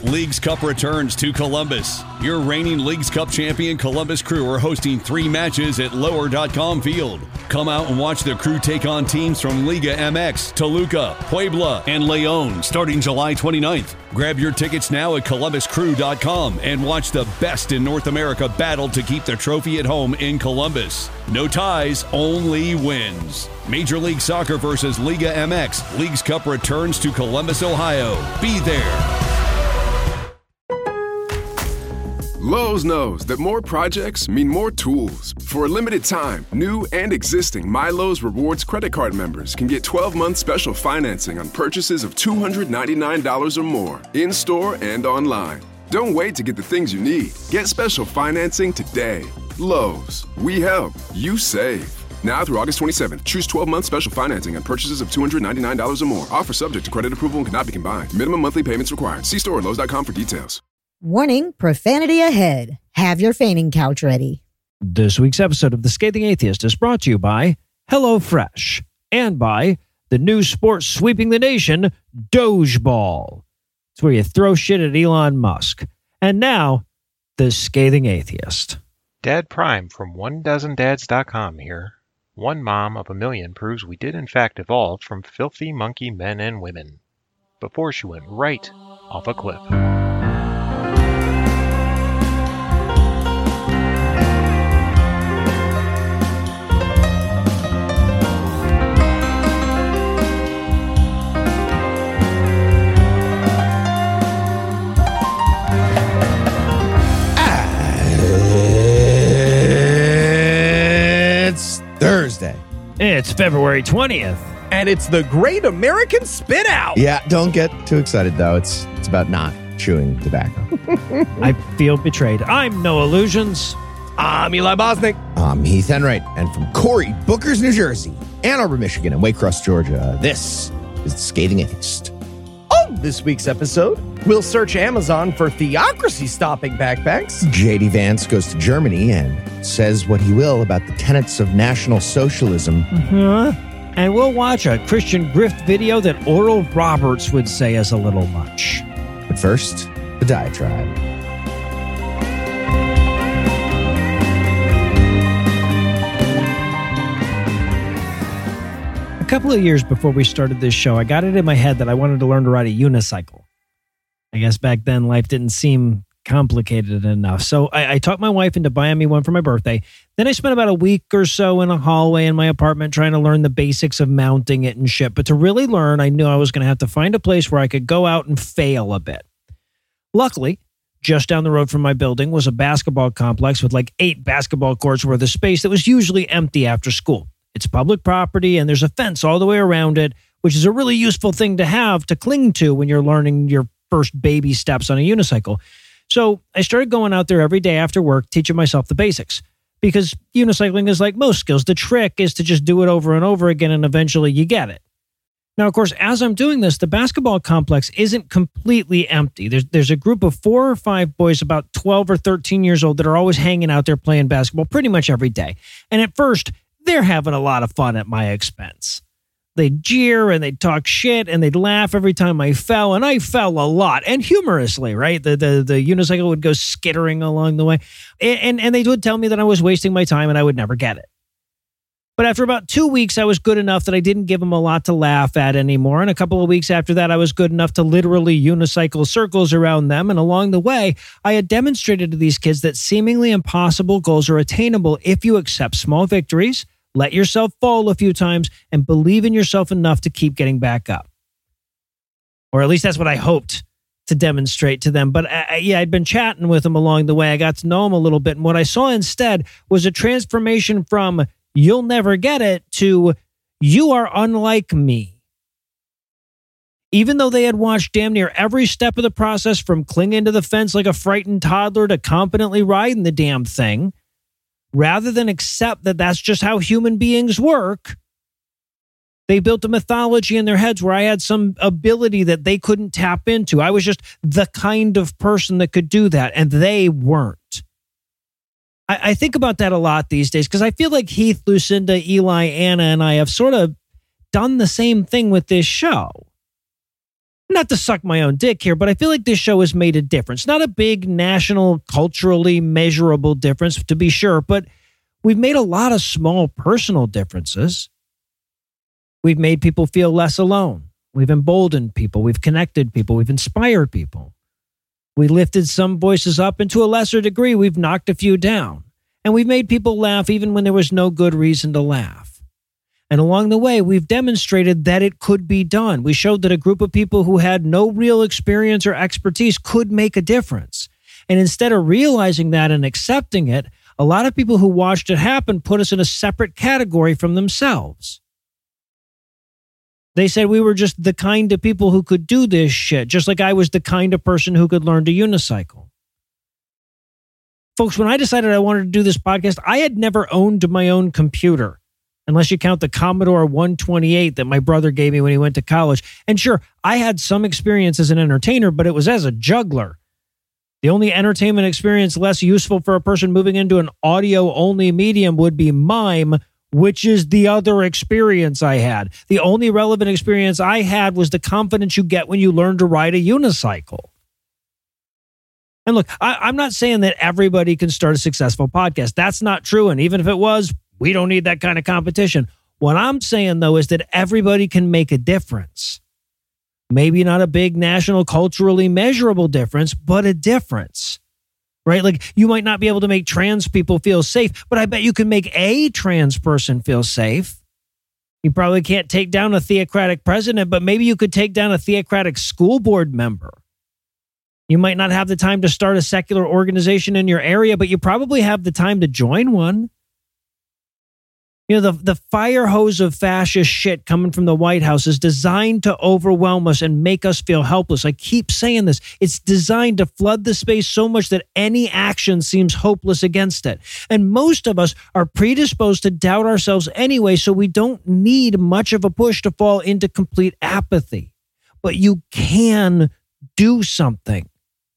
Leagues Cup returns to Columbus. Your reigning Leagues Cup champion Columbus Crew are hosting 3 matches at Lower.com Field. Come out and watch the Crew take on teams from Liga MX, Toluca, Puebla, and León starting July 29th. Grab your tickets now at ColumbusCrew.com and watch the best in North America battle to keep the trophy at home in Columbus. No ties, only wins. Major League Soccer versus Liga MX. Leagues Cup returns to Columbus, Ohio. Be there. Lowe's knows that more projects mean more tools. For a limited time, new and existing My Lowe's Rewards credit card members can get 12-month special financing on purchases of $299 or more, in-store and online. Don't wait to get the things you need. Get special financing today. Lowe's. We help. You save. Now through August 27th, choose 12-month special financing on purchases of $299 or more. Offer subject to credit approval and cannot be combined. Minimum monthly payments required. See store at Lowe's.com for details. Warning, profanity ahead. Have your fainting couch ready. This week's episode of The Scathing Atheist is brought to you by HelloFresh and by the new sport sweeping the nation, Dogeball. It's where you throw shit at Elon Musk. And now, The Scathing Atheist. Dad Prime from OneDozenDads.com here. One mom of a million proves we did in fact evolve from filthy monkey men and women before she went right off a cliff. Thursday. It's February 20th. And it's the Great American Spit Out. Yeah, don't get too excited, though. It's about not chewing tobacco. I feel betrayed. I'm No Illusions. I'm Eli Bosnick. I'm Heath Enright. And from Corey Booker's, New Jersey, Ann Arbor, Michigan, and Waycross, Georgia, this is The Scathing Atheist. On this week's episode, we'll search Amazon for theocracy-stopping backpacks. J.D. Vance goes to Germany and says what he will about the tenets of National Socialism. And we'll watch a Christian grift video that Oral Roberts would say is a little much. But first, the diatribe. A couple of years before we started this show, I got it in my head that I wanted to learn to ride a unicycle. I guess back then life didn't seem complicated enough. So I talked my wife into buying me one for my birthday. Then I spent about a week or so in a hallway in my apartment trying to learn the basics of mounting it and shit. But to really learn, I knew I was going to have to find a place where I could go out and fail a bit. Luckily, just down the road from my building was a basketball complex with like 8 basketball courts worth of space that was usually empty after school. It's public property and there's a fence all the way around it, which is a really useful thing to have to cling to when you're learning your first baby steps on a unicycle. So I started going out there every day after work, teaching myself the basics. Because unicycling is like most skills. The trick is to just do it over and over again, and eventually you get it. Now, of course, as I'm doing this, the basketball complex isn't completely empty. There's a group of 4 or 5 boys about 12 or 13 years old that are always hanging out there playing basketball pretty much every day. And at first, they're having a lot of fun at my expense. They'd jeer and they'd talk shit and they'd laugh every time I fell, and I fell a lot, and humorously, right? The unicycle would go skittering along the way, and they would tell me that I was wasting my time and I would never get it. But after about 2 weeks, I was good enough that I didn't give them a lot to laugh at anymore, and a couple of weeks after that, I was good enough to literally unicycle circles around them, and along the way, I had demonstrated to these kids that seemingly impossible goals are attainable if you accept small victories, let yourself fall a few times, and believe in yourself enough to keep getting back up. Or at least that's what I hoped to demonstrate to them. But I'd been chatting with them along the way. I got to know them a little bit. And what I saw instead was a transformation from "you'll never get it" to "you are unlike me." Even though they had watched damn near every step of the process, from clinging to the fence like a frightened toddler to competently riding the damn thing, rather than accept that that's just how human beings work, they built a mythology in their heads where I had some ability that they couldn't tap into. I was just the kind of person that could do that, and they weren't. I think about that a lot these days because I feel like Heath, Lucinda, Eli, Anna, and I have sort of done the same thing with this show. Not to suck my own dick here, but I feel like this show has made a difference. Not a big national, culturally measurable difference, to be sure, but we've made a lot of small personal differences. We've made people feel less alone. We've emboldened people. We've connected people. We've inspired people. We lifted some voices up, and to a lesser degree, we've knocked a few down. And we've made people laugh even when there was no good reason to laugh. And along the way, we've demonstrated that it could be done. We showed that a group of people who had no real experience or expertise could make a difference. And instead of realizing that and accepting it, a lot of people who watched it happen put us in a separate category from themselves. They said we were just the kind of people who could do this shit, just like I was the kind of person who could learn to unicycle. Folks, when I decided I wanted to do this podcast, I had never owned my own computer, unless you count the Commodore 128 that my brother gave me when he went to college. And sure, I had some experience as an entertainer, but it was as a juggler. The only entertainment experience less useful for a person moving into an audio-only medium would be mime, which is the other experience I had. The only relevant experience I had was the confidence you get when you learn to ride a unicycle. And look, I'm not saying that everybody can start a successful podcast. That's not true. And even if it was, we don't need that kind of competition. What I'm saying, though, is that everybody can make a difference. Maybe not a big national, culturally measurable difference, but a difference, right? Like you might not be able to make trans people feel safe, but I bet you can make a trans person feel safe. You probably can't take down a theocratic president, but maybe you could take down a theocratic school board member. You might not have the time to start a secular organization in your area, but you probably have the time to join one. You know, the fire hose of fascist shit coming from the White House is designed to overwhelm us and make us feel helpless. I keep saying this. It's designed to flood the space so much that any action seems hopeless against it. And most of us are predisposed to doubt ourselves anyway, so we don't need much of a push to fall into complete apathy. But you can do something.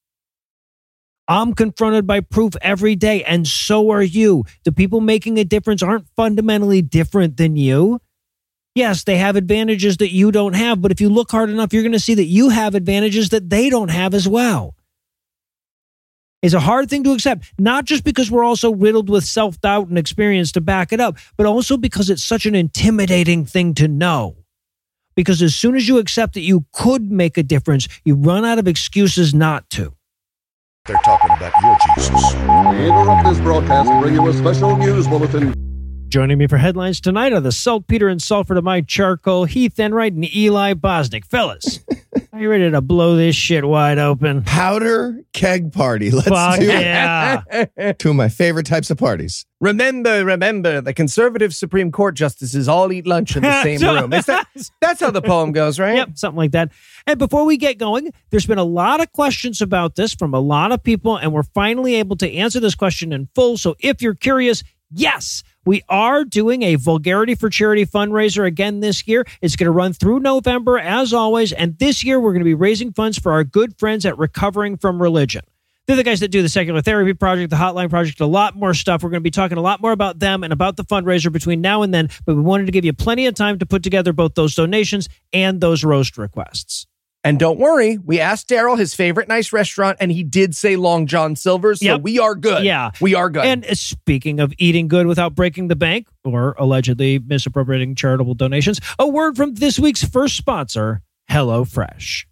I'm confronted by proof every day, and so are you. The people making a difference aren't fundamentally different than you. Yes, they have advantages that you don't have, but if you look hard enough, you're going to see that you have advantages that they don't have as well. It's a hard thing to accept, not just because we're also riddled with self-doubt and experience to back it up, but also because it's such an intimidating thing to know. Because as soon as you accept that you could make a difference, you run out of excuses not to. They're talking about your Jesus. We interrupt this broadcast and bring you a special news bulletin. Joining me for headlines tonight are the saltpeter and sulfur to my charcoal, Heath Enright and Eli Bosnick. Fellas, are you ready to blow this shit wide open? Powder keg party. Let's do yeah. it. Two of my favorite types of parties. Remember, the conservative Supreme Court justices all eat lunch in the same room. That's how the poem goes, right? Yep, something like that. And before we get going, there's been a lot of questions about this from a lot of people, and we're finally able to answer this question in full. So if you're curious, yes, we are doing a Vulgarity for Charity fundraiser again this year. It's going to run through November, as always. And this year, we're going to be raising funds for our good friends at Recovering from Religion. They're the guys that do the Secular Therapy Project, the Hotline Project, a lot more stuff. We're going to be talking a lot more about them and about the fundraiser between now and then. But we wanted to give you plenty of time to put together both those donations and those roast requests. And don't worry, we asked Daryl his favorite nice restaurant, and he did say Long John Silver's, so we are good. Yeah. We are good. And speaking of eating good without breaking the bank, or allegedly misappropriating charitable donations, a word from this week's first sponsor, HelloFresh.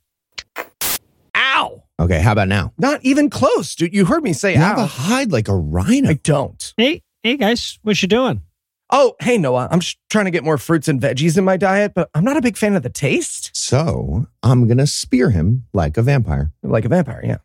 Ow! Okay, how about now? Not even close, dude. You heard me say You ow. have a hide like a rhino. I don't. Hey guys, what you doing? Oh, hey, Noah. I'm just trying to get more fruits and veggies in my diet, but I'm not a big fan of the taste. So I'm going to spear him like a vampire. Like a vampire, yeah.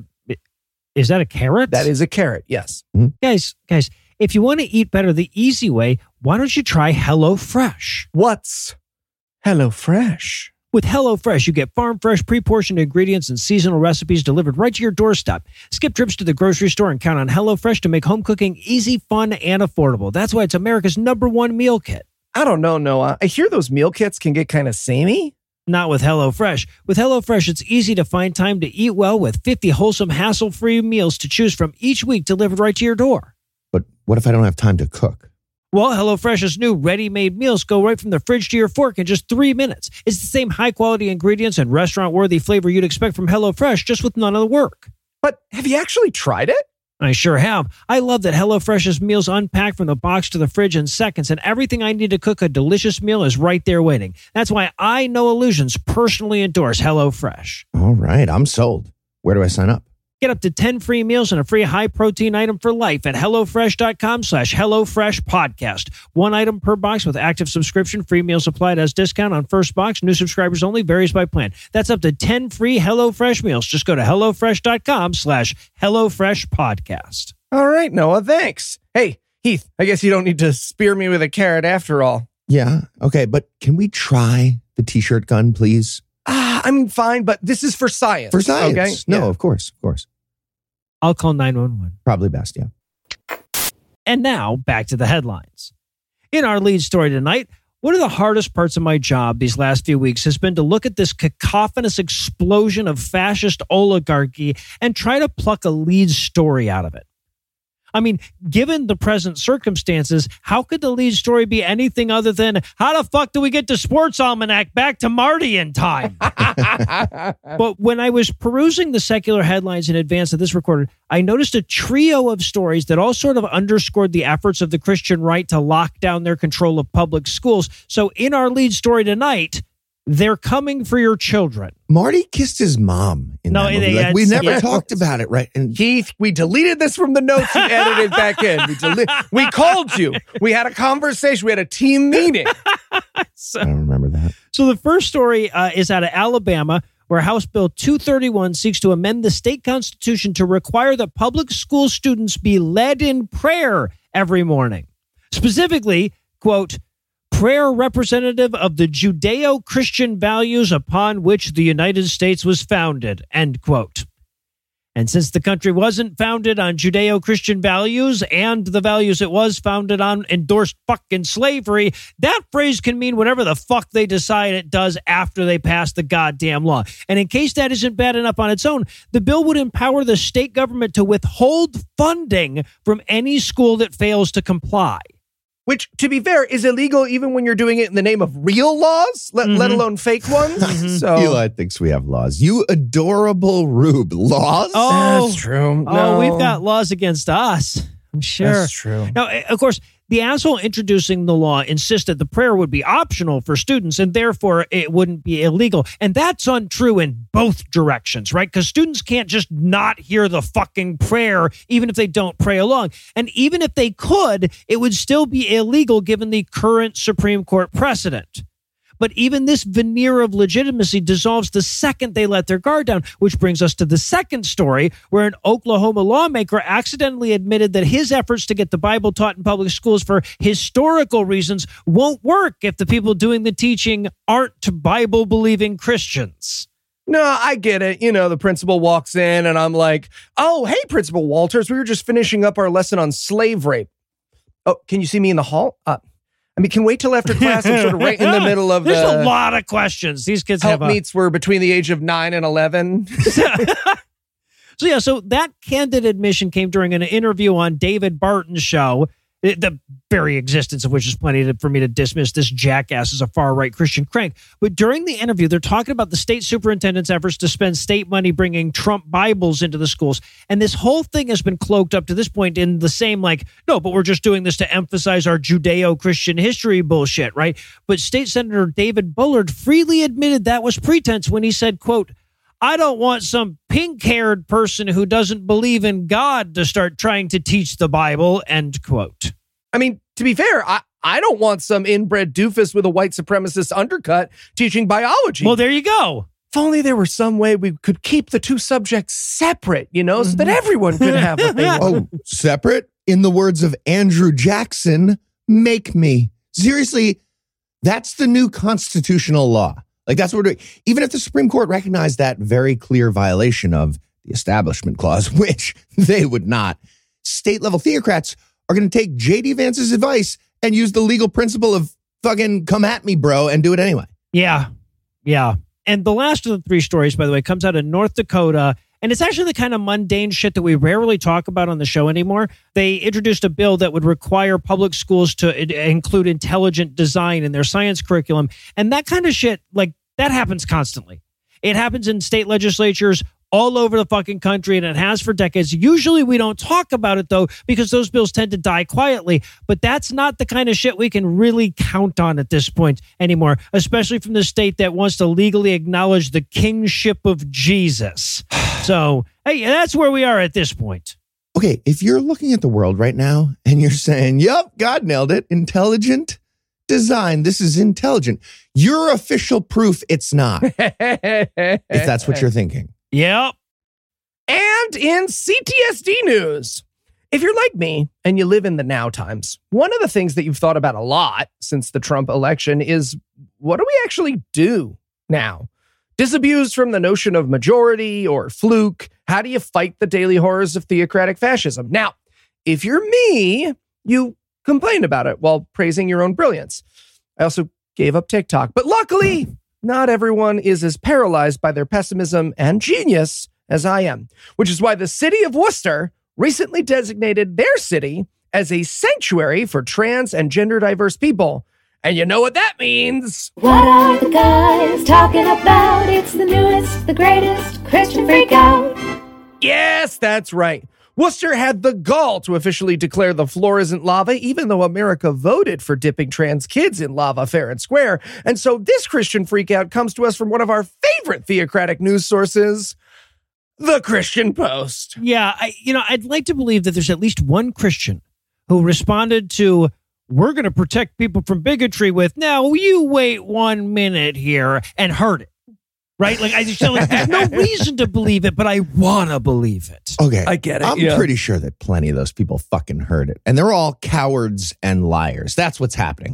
Is that a carrot? That is a carrot, yes. Guys, if you want to eat better the easy way, why don't you try HelloFresh? What's HelloFresh? With HelloFresh, you get farm fresh, pre-portioned ingredients and seasonal recipes delivered right to your doorstep. Skip trips to the grocery store and count on HelloFresh to make home cooking easy, fun, and affordable. That's why it's America's #1 meal kit. I don't know, Noah. I hear those meal kits can get kind of samey. Not with HelloFresh. With HelloFresh, it's easy to find time to eat well with 50 wholesome, hassle-free meals to choose from each week delivered right to your door. But what if I don't have time to cook? Well, HelloFresh's new ready-made meals go right from the fridge to your fork in just 3 minutes. It's the same high-quality ingredients and restaurant-worthy flavor you'd expect from HelloFresh, just with none of the work. But have you actually tried it? I sure have. I love that HelloFresh's meals unpack from the box to the fridge in seconds, and everything I need to cook a delicious meal is right there waiting. That's why I, No Illusions, personally endorse HelloFresh. All right, I'm sold. Where do I sign up? Get up to 10 free meals and a free high-protein item for life at HelloFresh.com/HelloFreshPodcast. 1 item per box with active subscription. Free meals applied as discount on first box. New subscribers only. Varies by plan. That's up to 10 free HelloFresh meals. Just go to HelloFresh.com/HelloFreshPodcast. All right, Noah, thanks. Hey, Heath, I guess you don't need to spear me with a carrot after all. Yeah, okay, but can we try the t-shirt gun, please? I mean, fine, but this is for science. For science. Okay? No, Yeah. of course. I'll call 911. Probably best, yeah. And now, back to the headlines. In our lead story tonight, one of the hardest parts of my job these last few weeks has been to look at this cacophonous explosion of fascist oligarchy and try to pluck a lead story out of it. I mean, given the present circumstances, how could the lead story be anything other than, how the fuck do we get the Sports Almanac back to Marty in time? But when I was perusing the secular headlines in advance of this recording, I noticed a trio of stories that all sort of underscored the efforts of the Christian right to lock down their control of public schools. So in our lead story tonight, they're coming for your children. Marty kissed his mom in that movie. We never talked about it, right? And Heath, we deleted this from the notes you edited back in. We called you. We had a conversation. We had a team meeting. I don't remember that. So the first story is out of Alabama, where House Bill 231 seeks to amend the state constitution to require that public school students be led in prayer every morning. Specifically, quote, prayer representative of the Judeo-Christian values upon which the United States was founded, end quote. And since the country wasn't founded on Judeo-Christian values and the values it was founded on endorsed fucking slavery, that phrase can mean whatever the fuck they decide it does after they pass the goddamn law. And in case that isn't bad enough on its own, the bill would empower the state government to withhold funding from any school that fails to comply. Which, to be fair, is illegal even when you're doing it in the name of real laws, let alone fake ones. So Eli thinks we have laws. You adorable Rube. Laws? Oh, that's true. Oh, we've got laws against us. I'm sure. That's true. Now, of course, the asshole introducing the law insisted the prayer would be optional for students and therefore it wouldn't be illegal. And that's untrue in both directions, right? Because students can't just not hear the fucking prayer even if they don't pray along. And even if they could, it would still be illegal given the current Supreme Court precedent. But even this veneer of legitimacy dissolves the second they let their guard down, which brings us to the second story, where an Oklahoma lawmaker accidentally admitted that his efforts to get the Bible taught in public schools for historical reasons won't work if the people doing the teaching aren't Bible-believing Christians. No, I get it. You know, the principal walks in and I'm like, oh, hey, Principal Walters, we were just finishing up our lesson on slave rape. Oh, can you see me in the hall? I mean, can wait till after class. I'm sort of right in the middle of There's a lot of questions. These kids have meets were between the age of 9 and 11. So that candid admission came during an interview on David Barton's show, the very existence of which is plenty for me to dismiss this jackass as a far-right Christian crank. But during the interview, they're talking about the state superintendent's efforts to spend state money bringing Trump Bibles into the schools. And this whole thing has been cloaked up to this point in the same, like, no, but we're just doing this to emphasize our Judeo-Christian history bullshit, right? But State Senator David Bullard freely admitted that was pretense when he said, quote, I don't want some pink-haired person who doesn't believe in God to start trying to teach the Bible, end quote. I mean, to be fair, I don't want some inbred doofus with a white supremacist undercut teaching biology. Well, there you go. If only there were some way we could keep the two subjects separate, you know, so that everyone could have what they want. Oh, separate? In the words of Andrew Jackson, make me. Seriously, that's the new constitutional law. Like, that's what we're doing. Even if the Supreme Court recognized that very clear violation of the Establishment Clause, which they would not, state-level theocrats are going to take J.D. Vance's advice and use the legal principle of fucking come at me, bro, and do it anyway. Yeah. And the last of the three stories, by the way, comes out of North Dakota, And it's actually the kind of mundane shit that we rarely talk about on the show anymore. They introduced a bill that would require public schools to include intelligent design in their science curriculum. And that kind of shit, like, that happens constantly. It happens in state legislatures all over the fucking country, and it has for decades. Usually we don't talk about it, though, because those bills tend to die quietly. But that's not the kind of shit we can really count on at this point anymore, especially from the state that wants to legally acknowledge the kingship of Jesus. So, hey, that's where we are at this point. Okay, if you're looking at the world right now and you're saying, yep, God nailed it, intelligent design, this is intelligent, you're official proof it's not. If that's what you're thinking. Yep. And in CTSD news, if you're like me and you live in the now times, one of the things that you've thought about a lot since the Trump election is, what do we actually do now? Disabused from the notion of majority or fluke, how do you fight the daily horrors of theocratic fascism? Now, if you're me, you complain about it while praising your own brilliance. I also gave up TikTok, but luckily, not everyone is as paralyzed by their pessimism and genius as I am, which is why the city of Worcester recently designated their city as a sanctuary for trans and gender diverse people. And you know what that means? What are the guys talking about? It's the newest, the greatest Christian freakout. Yes, that's right. Worcester had the gall to officially declare the floor isn't lava, even though America voted for dipping trans kids in lava fair and square. And so this Christian freakout comes to us from one of our favorite theocratic news sources, the Christian Post. Yeah, I'd like to believe that there's at least one Christian who responded to, we're going to protect people from bigotry with, now you wait 1 minute here, and heard it. Right? Like, there's no reason to believe it, but I want to believe it. Okay. I get it. I'm pretty sure that plenty of those people fucking heard it. And they're all cowards and liars. That's what's happening.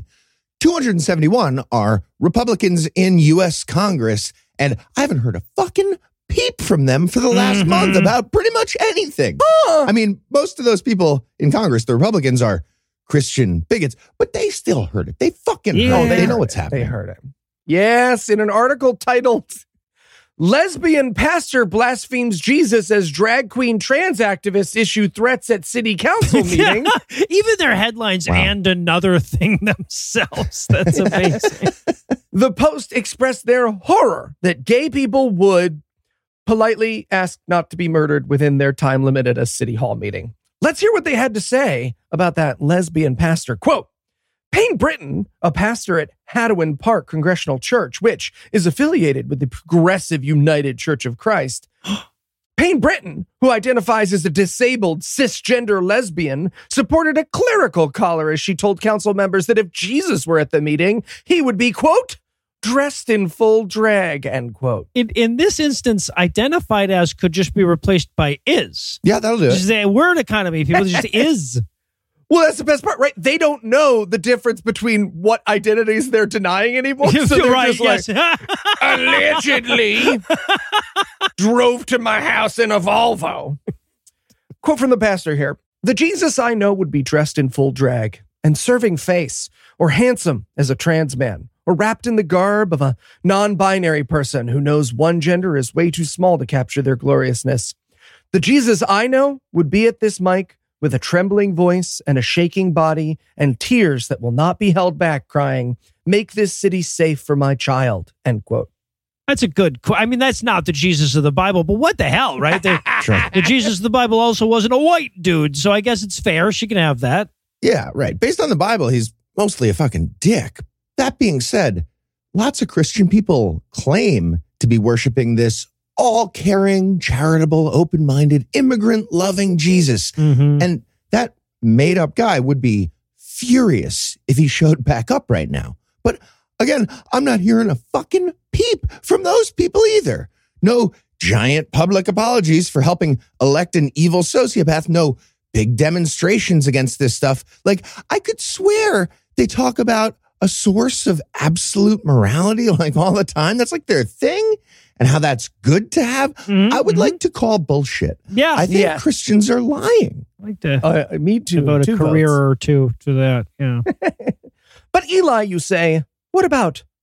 271 are Republicans in U.S. Congress, and I haven't heard a fucking peep from them for the last month about pretty much anything. I mean, most of those people in Congress, the Republicans, are Christian bigots, but they still heard it. They fucking heard it. They know what's happening. They heard it. Yes, in an article titled, Lesbian Pastor Blasphemes Jesus as Drag Queen Trans Activists Issue Threats at City Council Meeting. Even their headlines and another thing themselves. That's amazing. The Post expressed their horror that gay people would politely ask not to be murdered within their time limit at a city hall meeting. Let's hear what they had to say about that lesbian pastor. Quote, Payne Britton, a pastor at Hadawin Park Congregational Church, which is affiliated with the Progressive United Church of Christ. Payne Britton, who identifies as a disabled cisgender lesbian, supported a clerical collar as she told council members that if Jesus were at the meeting, he would be, quote, dressed in full drag, end quote. In this instance, identified as could just be replaced by is. Yeah, that'll do it. Just a word economy. People just is. Well, that's the best part, right? They don't know the difference between what identities they're denying anymore. So they're right, just like, allegedly drove to my house in a Volvo. Quote from the pastor here. The Jesus I know would be dressed in full drag and serving face, or handsome as a trans man, or wrapped in the garb of a non-binary person who knows one gender is way too small to capture their gloriousness. The Jesus I know would be at this mic with a trembling voice and a shaking body and tears that will not be held back, crying, make this city safe for my child, end quote. That's a good quote. I mean, that's not the Jesus of the Bible, but what the hell, right? The Jesus of the Bible also wasn't a white dude, so I guess it's fair. She can have that. Yeah, right. Based on the Bible, he's mostly a fucking dick. That being said, lots of Christian people claim to be worshiping this all-caring, charitable, open-minded, immigrant-loving Jesus. And that made-up guy would be furious if he showed back up right now. But again, I'm not hearing a fucking peep from those people either. No giant public apologies for helping elect an evil sociopath. No big demonstrations against this stuff. Like, I could swear they talk about a source of absolute morality like all the time. That's like their thing. And how that's good to have. I would like to call bullshit. Yeah. I think Christians are lying. I'd like to me too. Devote a career votes. or two to that. Yeah. But Eli, you say, what about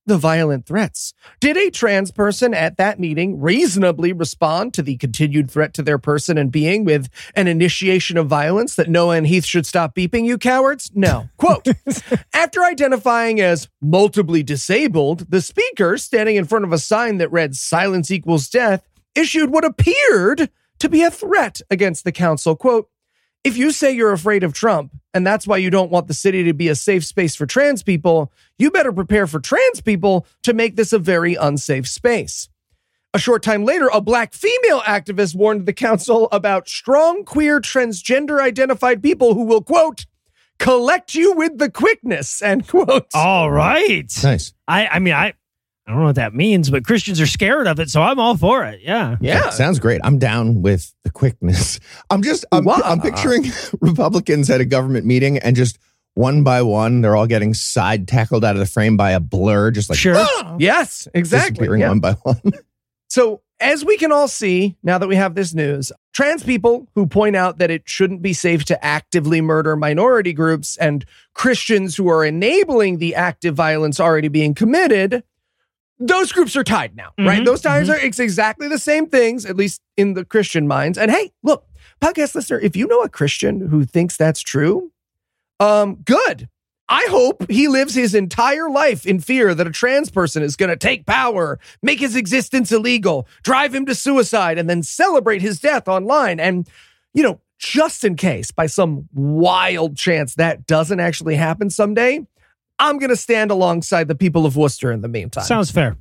the violent threats? Did a trans person at that meeting reasonably respond to the continued threat to their person and being with an initiation of violence that Noah and Heath should stop beeping, you cowards? No. Quote, after identifying as multiply disabled, the speaker, standing in front of a sign that read silence equals death, issued what appeared to be a threat against the council. Quote, if you say you're afraid of Trump, and that's why you don't want the city to be a safe space for trans people, you better prepare for trans people to make this a very unsafe space. A short time later, a black female activist warned the council about strong, queer, transgender-identified people who will, quote, collect you with the quickness, end quote. All right. Nice. I don't know what that means, but Christians are scared of it, so I'm all for it. Yeah. Yeah. Sounds great. I'm down with the quickness. I'm picturing Republicans at a government meeting and just one by one, they're all getting side tackled out of the frame by a blur, just like, sure. Yes, exactly. Disappearing one by one. So as we can all see, now that we have this news, trans people who point out that it shouldn't be safe to actively murder minority groups and Christians who are enabling the active violence already being committed, those groups are tied now, right? Those ties are exactly the same things, at least in the Christian minds. And hey, look, podcast listener, if you know a Christian who thinks that's true, good. I hope he lives his entire life in fear that a trans person is going to take power, make his existence illegal, drive him to suicide, and then celebrate his death online. And, you know, just in case by some wild chance that doesn't actually happen someday, I'm going to stand alongside the people of Worcester in the meantime. Sounds fair.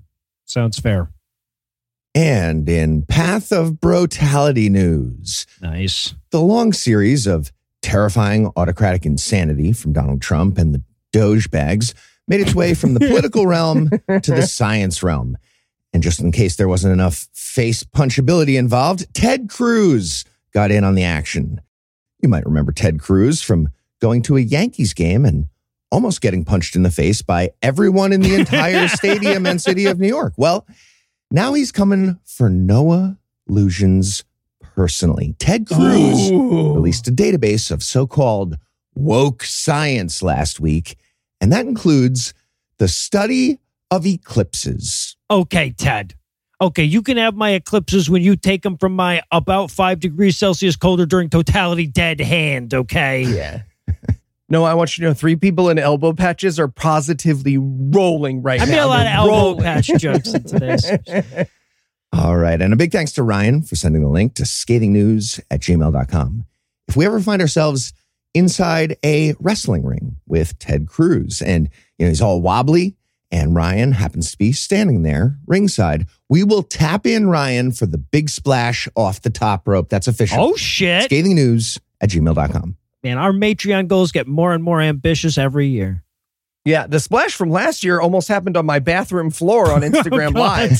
And in Path of Brutality news, Nice. the long series of terrifying autocratic insanity from Donald Trump and the Doge bags made its way from the political realm to the science realm. And just in case there wasn't enough face punchability involved, Ted Cruz got in on the action. You might remember Ted Cruz from going to a Yankees game and almost getting punched in the face by everyone in the entire stadium and city of New York. Well, now he's coming for Noah Lugeons personally. Ted Cruz released a database of so-called woke science last week, and that includes the study of eclipses. Okay, Ted. Okay, you can have my eclipses when you take them from my about 5 degrees Celsius colder during totality dead hand, okay? Yeah. No, I want you to know 3 people in elbow patches are positively rolling right now. I made a lot of elbow patch jokes into this. All right. And a big thanks to Ryan for sending the link to scathingnews@gmail.com. If we ever find ourselves inside a wrestling ring with Ted Cruz and, you know, he's all wobbly and Ryan happens to be standing there ringside, we will tap in Ryan for the big splash off the top rope. That's official. Oh, shit. scathingnews@gmail.com. Man, our Matreon goals get more and more ambitious every year. Yeah, the splash from last year almost happened on my bathroom floor on Instagram Live.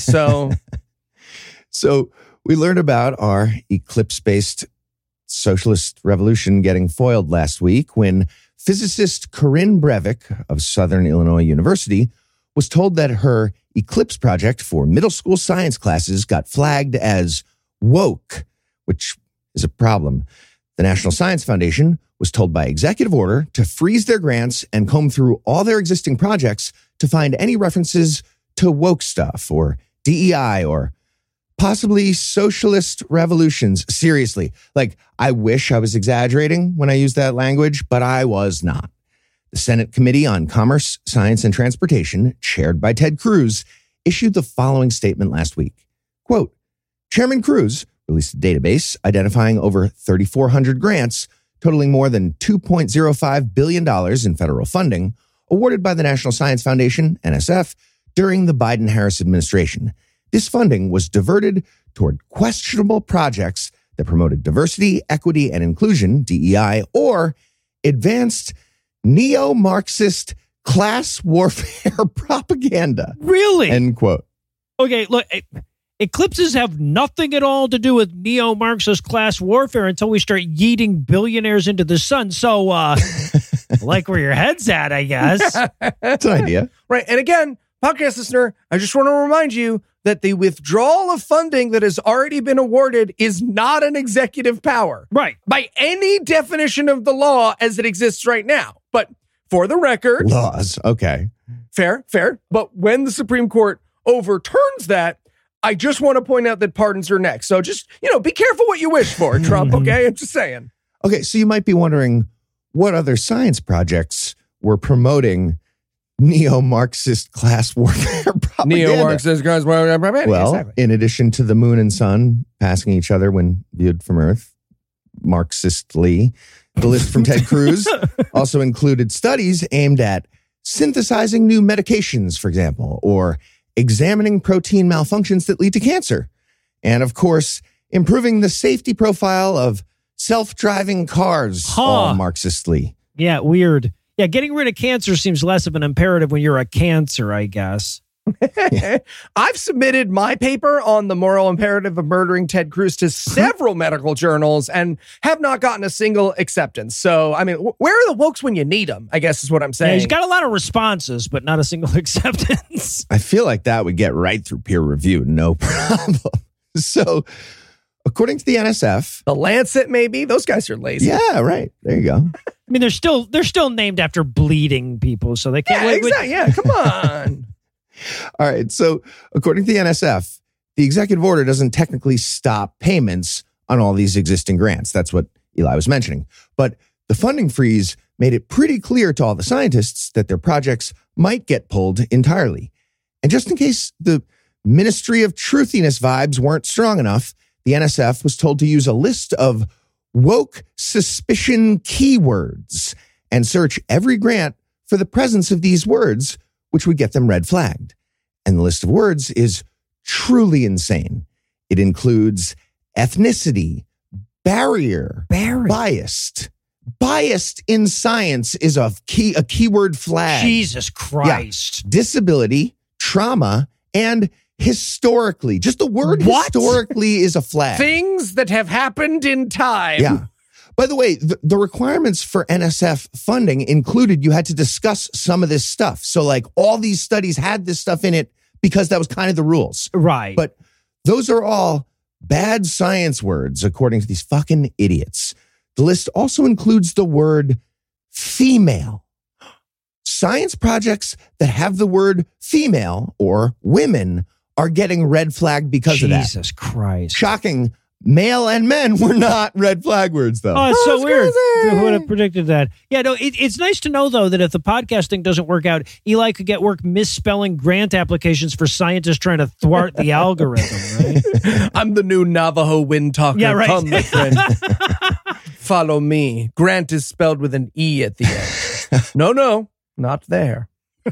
So we learned about our eclipse-based socialist revolution getting foiled last week when physicist Corinne Breivik of Southern Illinois University was told that her eclipse project for middle school science classes got flagged as woke, which is a problem. The National Science Foundation was told by executive order to freeze their grants and comb through all their existing projects to find any references to woke stuff or DEI or possibly socialist revolutions. Seriously, like, I wish I was exaggerating when I used that language, but I was not. The Senate Committee on Commerce, Science, and Transportation, chaired by Ted Cruz, issued the following statement last week. Quote, Chairman Cruz released a database identifying over 3,400 grants totaling more than $2.05 billion in federal funding awarded by the National Science Foundation, NSF, during the Biden-Harris administration. This funding was diverted toward questionable projects that promoted diversity, equity, and inclusion, DEI, or advanced neo-Marxist class warfare propaganda. Really? End quote. Okay, look, eclipses have nothing at all to do with neo-Marxist class warfare until we start yeeting billionaires into the sun. So, like where your head's at, I guess. That's an idea. Right. And again, podcast listener, I just want to remind you that the withdrawal of funding that has already been awarded is not an executive power. Right. By any definition of the law as it exists right now. But for the record, Laws. Okay. fair. But when the Supreme Court overturns that, I just want to point out that pardons are next. So just, be careful what you wish for, Trump, okay? I'm just saying. Okay, so you might be wondering what other science projects were promoting neo-Marxist class warfare propaganda. Neo-Marxist class warfare propaganda. Well, exactly. in addition to the moon and sun passing each other when viewed from Earth, Marxistly, the list from Ted Cruz also included studies aimed at synthesizing new medications, for example, or examining protein malfunctions that lead to cancer. And of course, improving the safety profile of self-driving cars, all Marxistly. Yeah, weird. Yeah, getting rid of cancer seems less of an imperative when you're a cancer, I guess. I've submitted my paper on the moral imperative of murdering Ted Cruz to several medical journals and have not gotten a single acceptance. So, I mean, where are the wokes when you need them, I guess is what I'm saying. Yeah, he's got a lot of responses, but not a single acceptance. I feel like that would get right through peer review, no problem. So, according to the NSF... The Lancet, maybe? Those guys are lazy. Yeah, right. There you go. I mean, they're still named after bleeding people, so they can't... Yeah, exactly. Yeah, come on. All right. So according to the NSF, the executive order doesn't technically stop payments on all these existing grants. That's what Eli was mentioning. But the funding freeze made it pretty clear to all the scientists that their projects might get pulled entirely. And just in case the Ministry of Truthiness vibes weren't strong enough, the NSF was told to use a list of woke suspicion keywords and search every grant for the presence of these words, which would get them red flagged. And the list of words is truly insane. It includes ethnicity, barrier, biased. Biased in science is a keyword flag. Jesus Christ. Yeah. Disability, trauma, and historically. Just the word historically is a flag. Things that have happened in time. Yeah. By the way, the requirements for NSF funding included you had to discuss some of this stuff. So like all these studies had this stuff in it because that was kind of the rules. Right. But those are all bad science words, according to these fucking idiots. The list also includes the word female. Science projects that have the word female or women are getting red flagged because of that. Jesus Christ. Shocking. Male and men were not red flag words, though. Oh, it's so weird. Who would have predicted that? Yeah, no, it's nice to know, though, that if the podcast thing doesn't work out, Eli could get work misspelling grant applications for scientists trying to thwart the algorithm, right? I'm the new Navajo wind talker. Yeah, right. Come, my friend. Follow me. Grant is spelled with an E at the end. No, not there.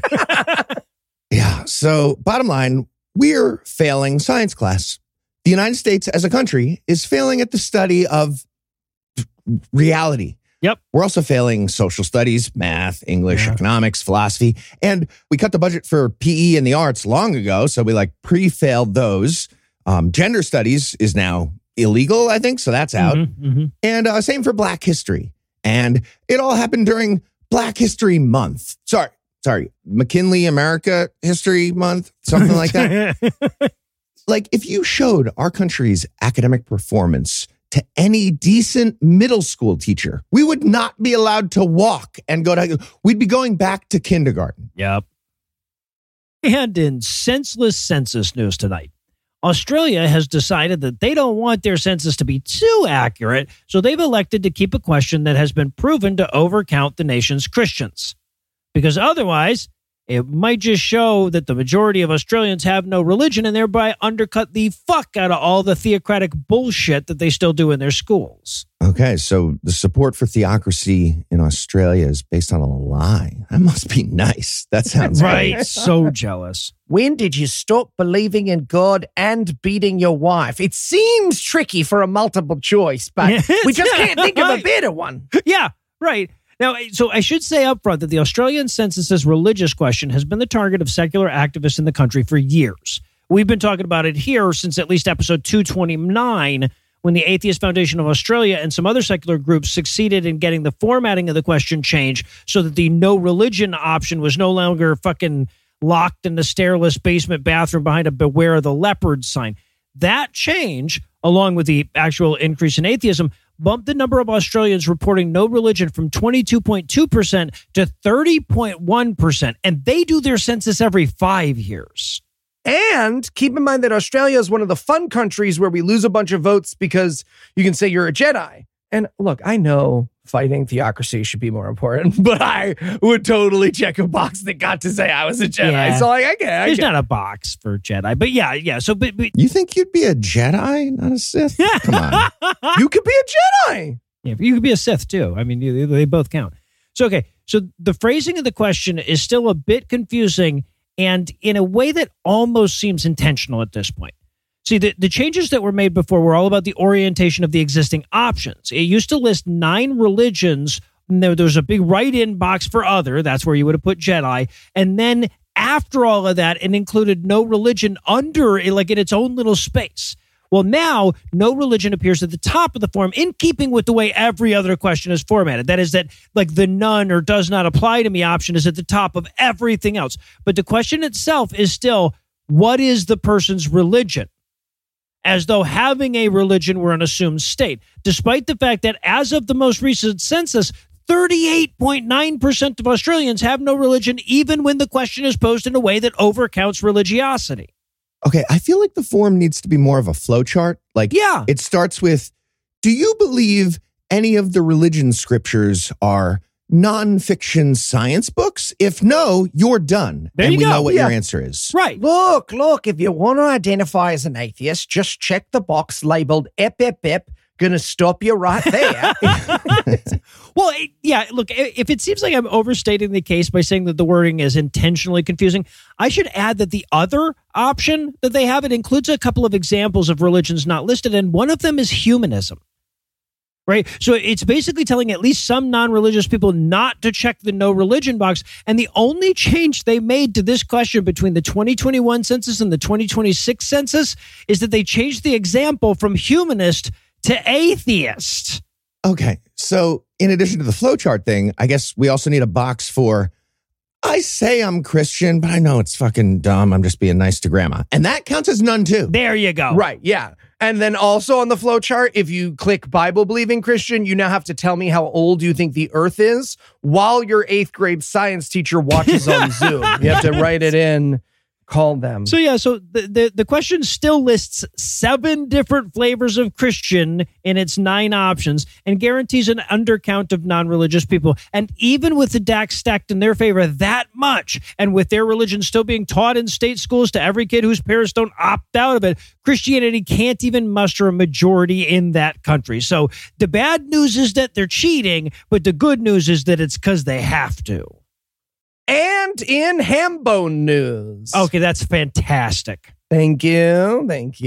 Yeah, so bottom line, we're failing science class. The United States as a country is failing at the study of reality. Yep. We're also failing social studies, math, English, economics, philosophy. And we cut the budget for PE and the arts long ago. So we pre-failed those. Gender studies is now illegal, I think. So that's out. And same for Black history. And it all happened during Black History Month. Sorry. McKinley America History Month, something like that. If you showed our country's academic performance to any decent middle school teacher, we would not be allowed to walk and we'd be going back to kindergarten. Yep. And in senseless census news tonight, Australia has decided that they don't want their census to be too accurate, so they've elected to keep a question that has been proven to overcount the nation's Christians. Because otherwise, it might just show that the majority of Australians have no religion and thereby undercut the fuck out of all the theocratic bullshit that they still do in their schools. Okay, so the support for theocracy in Australia is based on a lie. That must be nice. That sounds right. Great. So jealous. When did you stop believing in God and beating your wife? It seems tricky for a multiple choice, but we just can't think of a better one. Yeah, right. Now, so I should say up front that the Australian census's religious question has been the target of secular activists in the country for years. We've been talking about it here since at least episode 229, when the Atheist Foundation of Australia and some other secular groups succeeded in getting the formatting of the question changed so that the no religion option was no longer fucking locked in the stairless basement bathroom behind a beware of the leopard sign. That change along with the actual increase in atheism, bumped the number of Australians reporting no religion from 22.2% to 30.1%. And they do their census every 5 years. And keep in mind that Australia is one of the fun countries where we lose a bunch of votes because you can say you're a Jedi. And look, I know fighting theocracy should be more important, but I would totally check a box that got to say I was a Jedi. Yeah. So I get There's not a box for Jedi, but yeah. So, but You think you'd be a Jedi, not a Sith? Come on. you could be a Jedi. Yeah, you could be a Sith too. I mean, they both count. So, okay. So the phrasing of the question is still a bit confusing and in a way that almost seems intentional at this point. See, the changes that were made before were all about the orientation of the existing options. It used to list 9 religions. And there was a big write-in box for other. That's where you would have put Jedi. And then after all of that, it included no religion under, like in its own little space. Well, now, no religion appears at the top of the form in keeping with the way every other question is formatted. That is that, like, the none or does not apply to me option is at the top of everything else. But the question itself is still, what is the person's religion? As though having a religion were an assumed state, despite the fact that as of the most recent census, 38.9% of Australians have no religion, even when the question is posed in a way that overcounts religiosity. Okay, I feel like the form needs to be more of a flowchart. Like, yeah, it starts with, do you believe any of the religion scriptures are nonfiction science books? If no, you're done. There and you we go. know what Yeah. your answer is. Right. Look, if you want to identify as an atheist, just check the box labeled ep. Gonna stop you right there. Well, yeah, look, if it seems like I'm overstating the case by saying that the wording is intentionally confusing, I should add that the other option that they have, it includes a couple of examples of religions not listed, and one of them is humanism. Right? So it's basically telling at least some non-religious people not to check the no religion box. And the only change they made to this question between the 2021 census and the 2026 census is that they changed the example from humanist to atheist. Okay, so in addition to the flowchart thing, I guess we also need a box for, I say I'm Christian, but I know it's fucking dumb. I'm just being nice to grandma. And that counts as none too. There you go. Right, yeah. And then also on the flowchart, if you click Bible-believing Christian, you now have to tell me how old you think the earth is while your 8th grade science teacher watches on Zoom. You have to write it in, call them. So yeah, so the question still lists 7 different flavors of Christian in its 9 options and guarantees an undercount of non-religious people. And even with the DAX stacked in their favor that much, and with their religion still being taught in state schools to every kid whose parents don't opt out of it, Christianity can't even muster a majority in that country. So the bad news is that they're cheating, but the good news is that it's because they have to. And in Hambone news. Okay, that's fantastic. Thank you.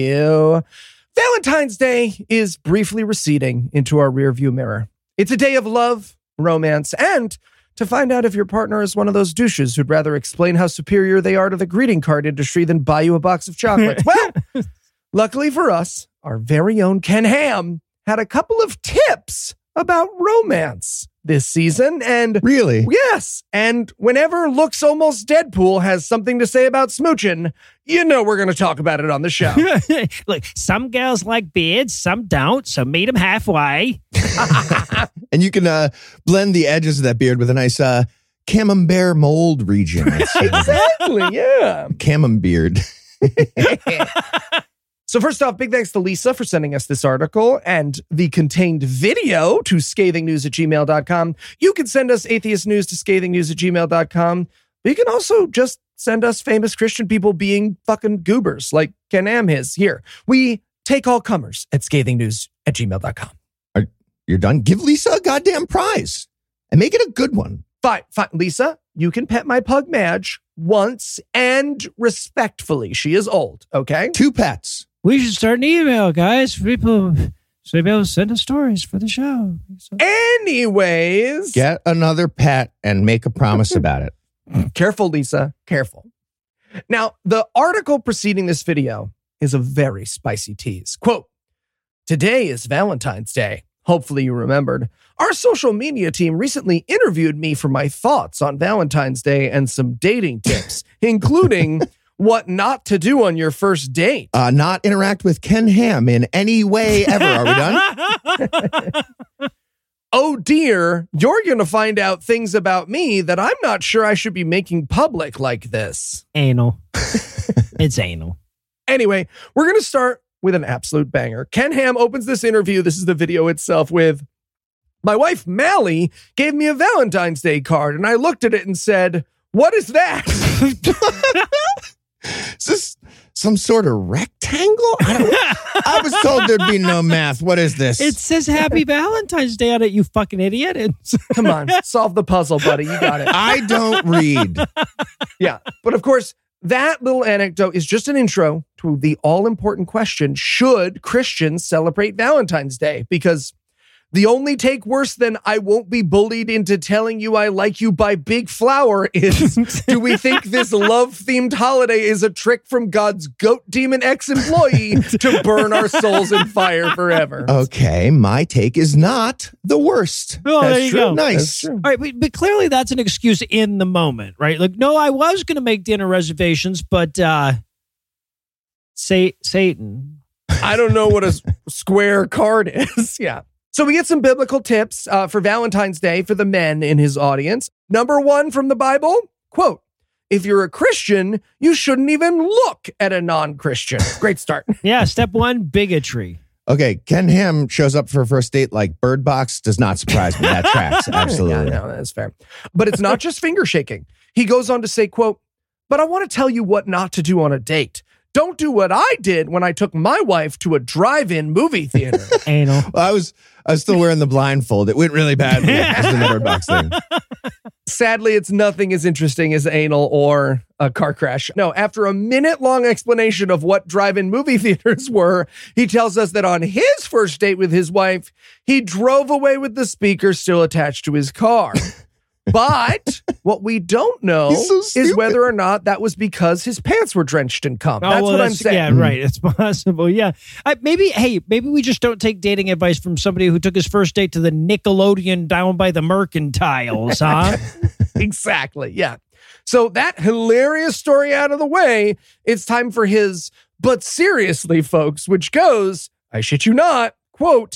Valentine's Day is briefly receding into our rearview mirror. It's a day of love, romance, and to find out if your partner is one of those douches who'd rather explain how superior they are to the greeting card industry than buy you a box of chocolates. Well, luckily for us, our very own Ken Ham had a couple of tips about romance this season. And really? Yes. And whenever Looks Almost Deadpool has something to say about smooching, you know we're going to talk about it on the show. Look, some girls like beards, some don't, so meet them halfway. And you can blend the edges of that beard with a nice camembert mold region. Exactly, yeah. Camembert. So first off, big thanks to Lisa for sending us this article and the contained video to scathingnews@gmail.com. You can send us atheist news to scathingnews@gmail.com. But you can also just send us famous Christian people being fucking goobers like Ken Ham is here. We take all comers at scathingnews@gmail.com. You're done? Give Lisa a goddamn prize and make it a good one. Fine. Lisa, you can pet my pug Madge once and respectfully. She is old, okay? 2 pets. We should start an email, guys, for people so they'll be able to send us stories for the show. Anyways. Get another pet and make a promise about it. Careful, Lisa. Careful. Now, the article preceding this video is a very spicy tease. Quote, "Today is Valentine's Day. Hopefully you remembered. Our social media team recently interviewed me for my thoughts on Valentine's Day and some dating tips, including what not to do on your first date. Not interact with Ken Ham in any way ever. Are we done? Oh dear, you're going to find out things about me that I'm not sure I should be making public like this. Anal. It's anal. Anyway, we're going to start with an absolute banger. Ken Ham opens this interview. This is the video itself with, my wife, Mally, gave me a Valentine's Day card, and I looked at it and said, what is that? Is this some sort of rectangle? I was told there'd be no math. What is this? It says Happy Valentine's Day on it, you fucking idiot. Come on, solve the puzzle, buddy. You got it. I don't read. Yeah, but of course, that little anecdote is just an intro to the all-important question, should Christians celebrate Valentine's Day? Because the only take worse than I won't be bullied into telling you I like you by Big Flower is, do we think this love-themed holiday is a trick from God's goat demon ex-employee to burn our souls in fire forever? Okay, my take is not the worst. Oh, That's there you true. go. Nice. That's true. All right, but clearly that's an excuse in the moment, right? Like, no, I was going to make dinner reservations, but Satan. I don't know what a square card is. Yeah. So we get some biblical tips for Valentine's Day for the men in his audience. Number 1 from the Bible, quote, if you're a Christian, you shouldn't even look at a non-Christian. Great start. Yeah, step 1, bigotry. Okay, Ken Ham shows up for a first date like Bird Box. Does not surprise me. That tracks. Absolutely. Yeah, no, that's fair. But it's not just finger shaking. He goes on to say, quote, but I want to tell you what not to do on a date. Don't do what I did when I took my wife to a drive-in movie theater. Anal. Well, I was still wearing the blindfold. It went really bad just in the Bird Box thing. Sadly, it's nothing as interesting as anal or a car crash. No, after a minute-long explanation of what drive-in movie theaters were, he tells us that on his first date with his wife, he drove away with the speaker still attached to his car. But what we don't know is whether or not that was because his pants were drenched in cum. That's what I'm saying. Yeah, right. It's possible. Yeah. Maybe we just don't take dating advice from somebody who took his first date to the Nickelodeon down by the Mercantiles, huh? Exactly. Yeah. So that hilarious story out of the way, it's time for his, but seriously, folks, which goes, I shit you not, quote,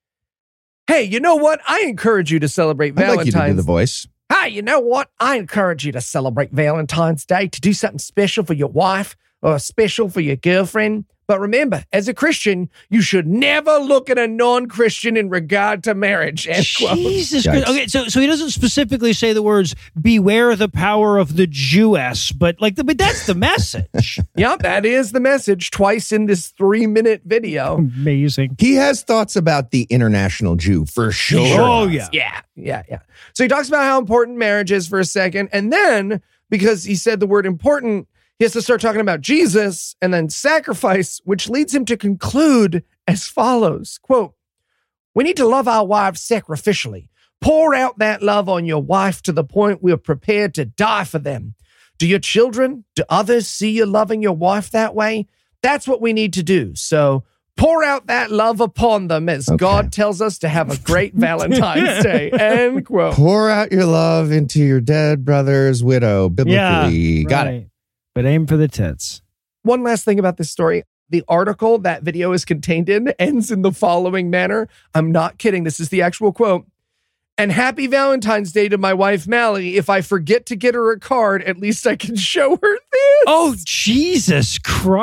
hey, you know what? I encourage you to celebrate Valentine's. I'd like you to do the voice. Hi, you know what? I encourage you to celebrate Valentine's Day, to do something special for your wife or special for your girlfriend. But remember, as a Christian, you should never look at a non-Christian in regard to marriage. End quote. Jesus Christ. Okay, so he doesn't specifically say the words, beware the power of the Jewess, but that's the message. Yeah, that is the message twice in this 3-minute video. Amazing. He has thoughts about the international Jew for sure. Oh, yeah. Yeah. So he talks about how important marriage is for a second. And then, because he said the word important, he has to start talking about Jesus and then sacrifice, which leads him to conclude as follows, quote, we need to love our wives sacrificially. Pour out that love on your wife to the point we're prepared to die for them. Do your children, do others see you loving your wife that way? That's what we need to do. So pour out that love upon them as God tells us to have a great Valentine's Day. End quote. Pour out your love into your dead brother's widow, biblically. Yeah, Got right. it. But aim for the tits. One last thing about this story. The article that video is contained in ends in the following manner. I'm not kidding. This is the actual quote. And happy Valentine's Day to my wife, Mally. If I forget to get her a card, at least I can show her this. Oh, Jesus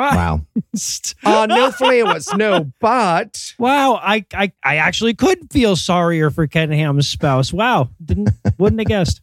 Christ. Wow. No flowers, no, but. Wow, I actually could feel sorrier for Ken Ham's spouse. Wow, wouldn't have guessed.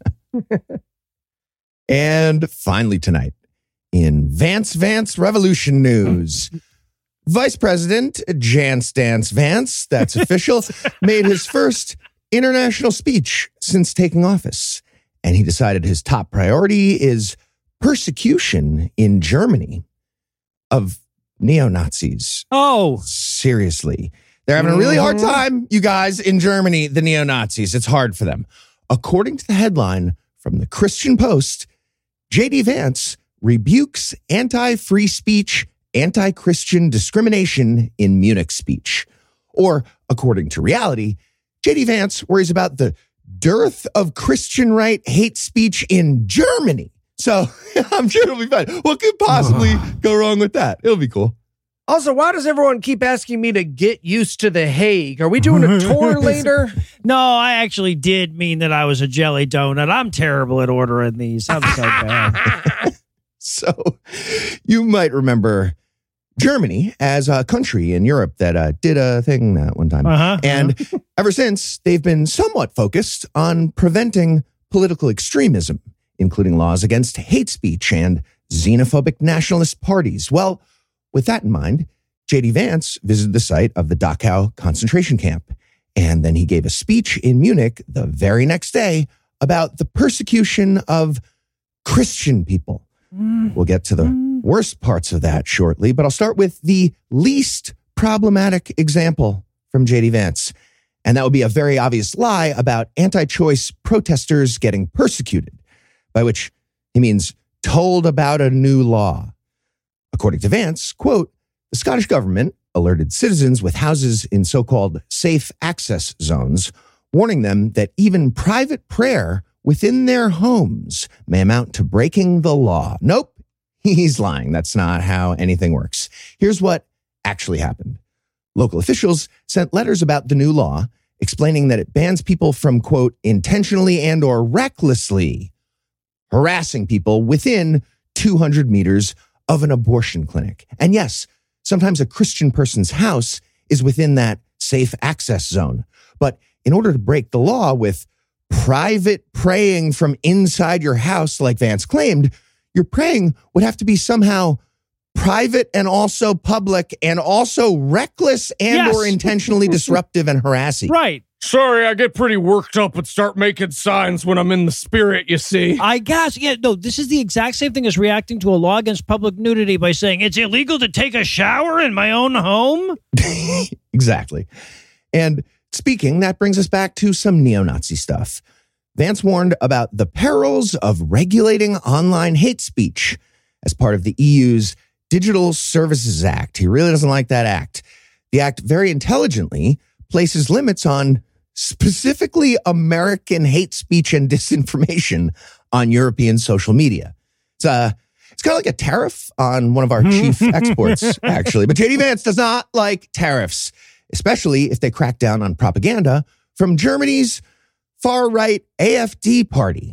And finally tonight, in Vance Revolution news, Vice President Jan Stance Vance, that's official, made his first international speech since taking office. And he decided his top priority is persecution in Germany of neo-Nazis. Oh. Seriously. They're having a really hard time, you guys, in Germany, the neo-Nazis. It's hard for them. According to the headline from the Christian Post, J.D. Vance rebukes anti-free speech, anti-Christian discrimination in Munich speech. Or, according to reality, J.D. Vance worries about the dearth of Christian right hate speech in Germany. So I'm sure it'll be fun. What could possibly go wrong with that? It'll be cool. Also, why does everyone keep asking me to get used to The Hague? Are we doing a tour later? No, I actually did mean that I was a jelly donut. I'm terrible at ordering these. I'm so bad. So you might remember Germany as a country in Europe that did a thing that one time. And ever since, they've been somewhat focused on preventing political extremism, including laws against hate speech and xenophobic nationalist parties. Well, with that in mind, J.D. Vance visited the site of the Dachau concentration camp, and then he gave a speech in Munich the very next day about the persecution of Christian people. We'll get to the worst parts of that shortly, but I'll start with the least problematic example from J.D. Vance, and that would be a very obvious lie about anti-choice protesters getting persecuted, by which he means told about a new law. According to Vance, quote, the Scottish government alerted citizens with houses in so-called safe access zones, warning them that even private prayer within their homes may amount to breaking the law. Nope, he's lying. That's not how anything works. Here's what actually happened. Local officials sent letters about the new law explaining that it bans people from, quote, intentionally and or recklessly harassing people within 200 meters of an abortion clinic. And yes, sometimes a Christian person's house is within that safe access zone. But in order to break the law with private praying from inside your house, like Vance claimed, your praying would have to be somehow private and also public and also reckless and or intentionally disruptive and harassing. Right. Sorry, I get pretty worked up and start making signs when I'm in the spirit, you see. I guess. Yeah, no, this is the exact same thing as reacting to a law against public nudity by saying it's illegal to take a shower in my own home. Exactly. And speaking, that brings us back to some neo-Nazi stuff. Vance warned about the perils of regulating online hate speech as part of the EU's Digital Services Act. He really doesn't like that act. The act very intelligently places limits on specifically American hate speech and disinformation on European social media. It's kind of like a tariff on one of our chief exports, actually. But J.D. Vance does not like tariffs, especially if they crack down on propaganda from Germany's far-right AfD party.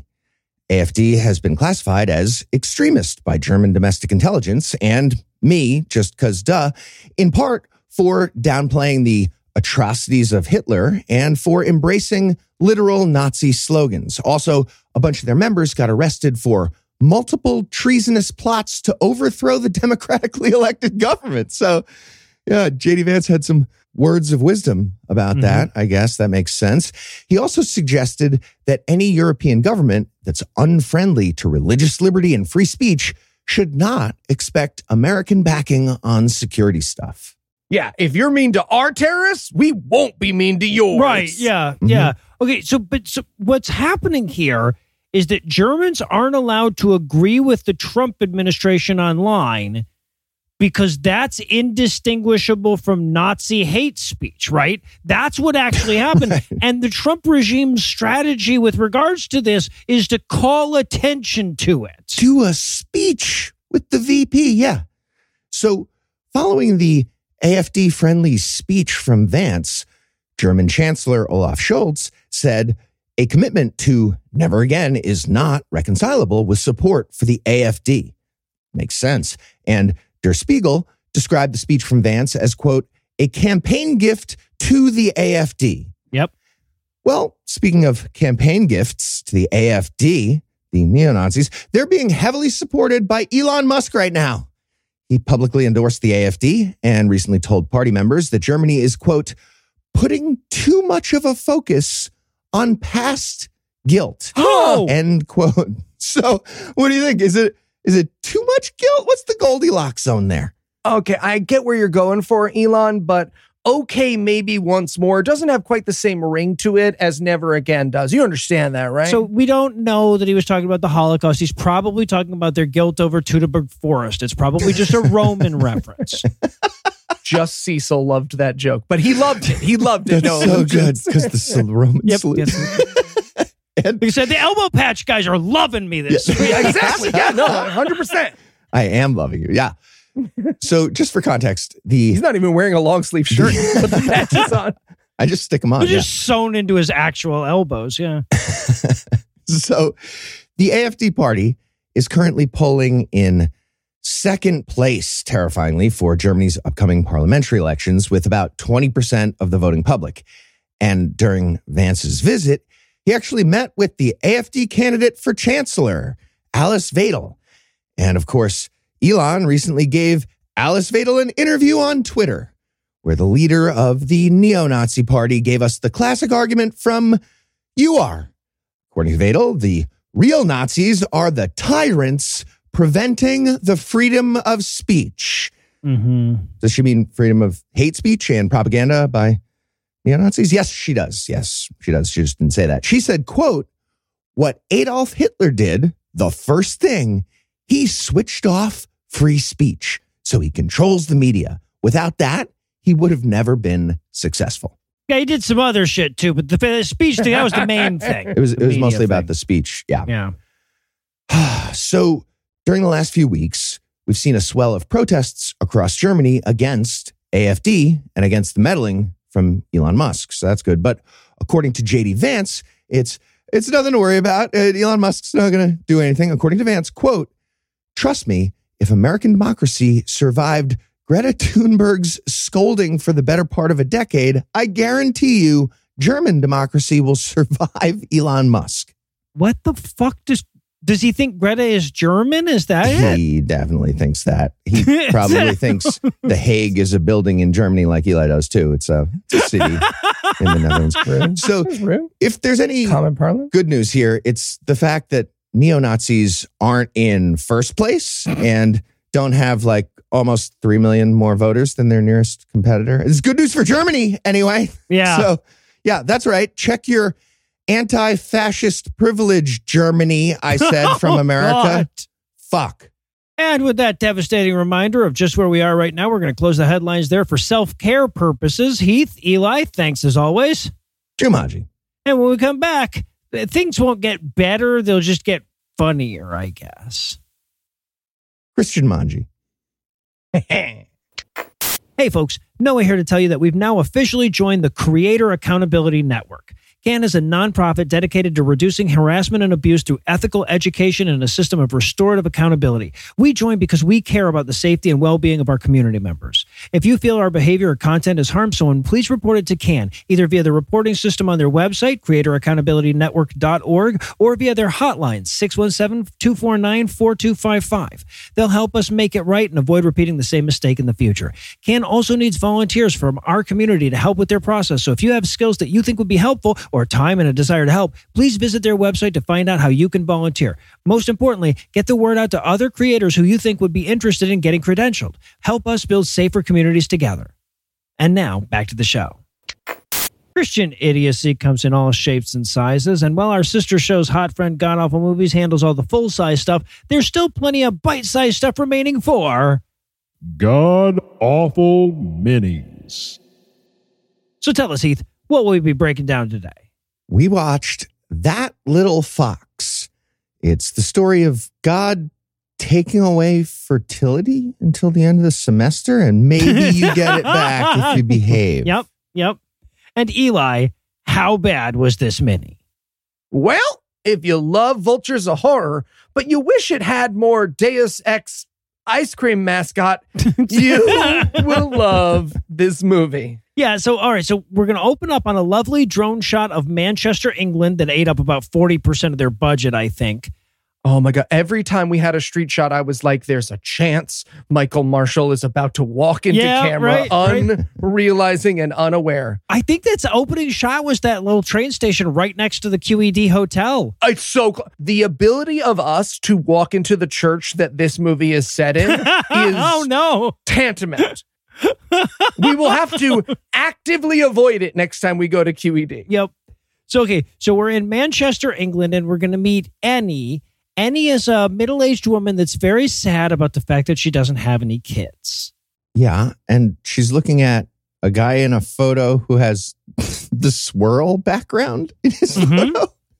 AfD has been classified as extremist by German domestic intelligence and me, just because in part for downplaying the atrocities of Hitler and for embracing literal Nazi slogans. Also, a bunch of their members got arrested for multiple treasonous plots to overthrow the democratically elected government. So, yeah, J.D. Vance had some words of wisdom about that. I guess that makes sense. He also suggested that any European government that's unfriendly to religious liberty and free speech should not expect American backing on security stuff. Yeah, if you're mean to our terrorists, we won't be mean to yours. Right, yeah, yeah. Okay, so what's happening here is that Germans aren't allowed to agree with the Trump administration online because that's indistinguishable from Nazi hate speech, right? That's what actually happened. Right. And the Trump regime's strategy with regards to this is to call attention to it. To a speech with the VP, yeah. So following the AfD-friendly speech from Vance, German Chancellor Olaf Scholz said a commitment to never again is not reconcilable with support for the AfD. Makes sense. And Der Spiegel described the speech from Vance as, quote, a campaign gift to the AfD. Yep. Well, speaking of campaign gifts to the AfD, the neo-Nazis, they're being heavily supported by Elon Musk right now. He publicly endorsed the AfD and recently told party members that Germany is, quote, putting too much of a focus on past guilt. Oh! End quote. So what do you think? Is it too much guilt? What's the Goldilocks zone there? Okay, I get where you're going for, Elon, but okay, maybe once more doesn't have quite the same ring to it as never again does. You understand that, right? So we don't know that he was talking about the Holocaust. He's probably talking about their guilt over Teutoburg Forest. It's probably just a Roman reference. Just Cecil loved that joke, but he loved it. He loved it. That's so good because the Roman salute. And he said, the elbow patch guys are loving me this week. Yeah, exactly. Yeah, no, 100%. I am loving you. Yeah. So just for context, He's not even wearing a long sleeve shirt with the patches on. I just stick them on. They're just sewn into his actual elbows. Yeah. So the AFD party is currently polling in second place, terrifyingly, for Germany's upcoming parliamentary elections with about 20% of the voting public. And during Vance's visit, he actually met with the AFD candidate for chancellor, Alice Weidel. And of course, Elon recently gave Alice Weidel an interview on Twitter, where the leader of the neo-Nazi party gave us the classic argument from "You are." According to Weidel, the real Nazis are the tyrants preventing the freedom of speech. Mm-hmm. Does she mean freedom of hate speech and propaganda by neo-Nazis? Yes, she does. Yes, she does. She just didn't say that. She said, quote, "What Adolf Hitler did, the first thing, he switched off free speech. So he controls the media. Without that, he would have never been successful." Yeah, he did some other shit too, but the speech thing, that was the main thing. It was mostly about the speech. Yeah. Yeah. So during the last few weeks, we've seen a swell of protests across Germany against AFD and against the meddling from Elon Musk. So that's good. But according to JD Vance, it's nothing to worry about. Elon Musk's not going to do anything. According to Vance, quote, "Trust me, if American democracy survived Greta Thunberg's scolding for the better part of a decade, I guarantee you German democracy will survive Elon Musk." What the fuck does he think Greta is German? Is that it? He definitely thinks that. He probably thinks The Hague is a building in Germany like Eli does too. It's a city in the Netherlands. So if there's any common parlance good news here, it's the fact that neo-Nazis aren't in first place and don't have like almost 3 million more voters than their nearest competitor. It's good news for Germany anyway. Yeah. So yeah, that's right. Check your anti-fascist privilege, Germany, I said from America. God. Fuck. And with that devastating reminder of just where we are right now, we're going to close the headlines there for self-care purposes. Heath, Eli, thanks as always. Jumanji. And when we come back, things won't get better. They'll just get funnier, I guess. Christian Manji. Hey, folks. Noah here to tell you that we've now officially joined the Creator Accountability Network. CAN is a nonprofit dedicated to reducing harassment and abuse through ethical education and a system of restorative accountability. We join because we care about the safety and well-being of our community members. If you feel our behavior or content has harmed someone, please report it to CAN, either via the reporting system on their website, creatoraccountabilitynetwork.org, or via their hotline, 617-249-4255. They'll help us make it right and avoid repeating the same mistake in the future. CAN also needs volunteers from our community to help with their process. So if you have skills that you think would be helpful or time and a desire to help, please visit their website to find out how you can volunteer. Most importantly, get the word out to other creators who you think would be interested in getting credentialed. Help us build safer communities together. And now, back to the show. Christian idiocy comes in all shapes and sizes, and while our sister show's Hot Friend God Awful Movies handles all the full-size stuff, there's still plenty of bite-sized stuff remaining for God Awful Minis. So tell us, Heath, what will we be breaking down today? We watched That Little Fox. It's the story of God taking away fertility until the end of the semester, and maybe you get it back if you behave. Yep. And Eli, how bad was this mini? Well, if you love Vultures of Horror, but you wish it had more Deus Ex ice cream mascot, you will love this movie. Yeah, so all right, so we're going to open up on a lovely drone shot of Manchester, England that ate up about 40% of their budget, I think. Oh my God. Every time we had a street shot, I was like, there's a chance Michael Marshall is about to walk into camera, unrealizing and unaware. I think that's opening shot was that little train station right next to the QED hotel. It's so the ability of us to walk into the church that this movie is set in is tantamount. We will have to actively avoid it next time we go to QED. Yep. So we're in Manchester, England, and we're going to meet Annie. Annie is a middle-aged woman that's very sad about the fact that she doesn't have any kids. Yeah, and she's looking at a guy in a photo who has the swirl background in his photo.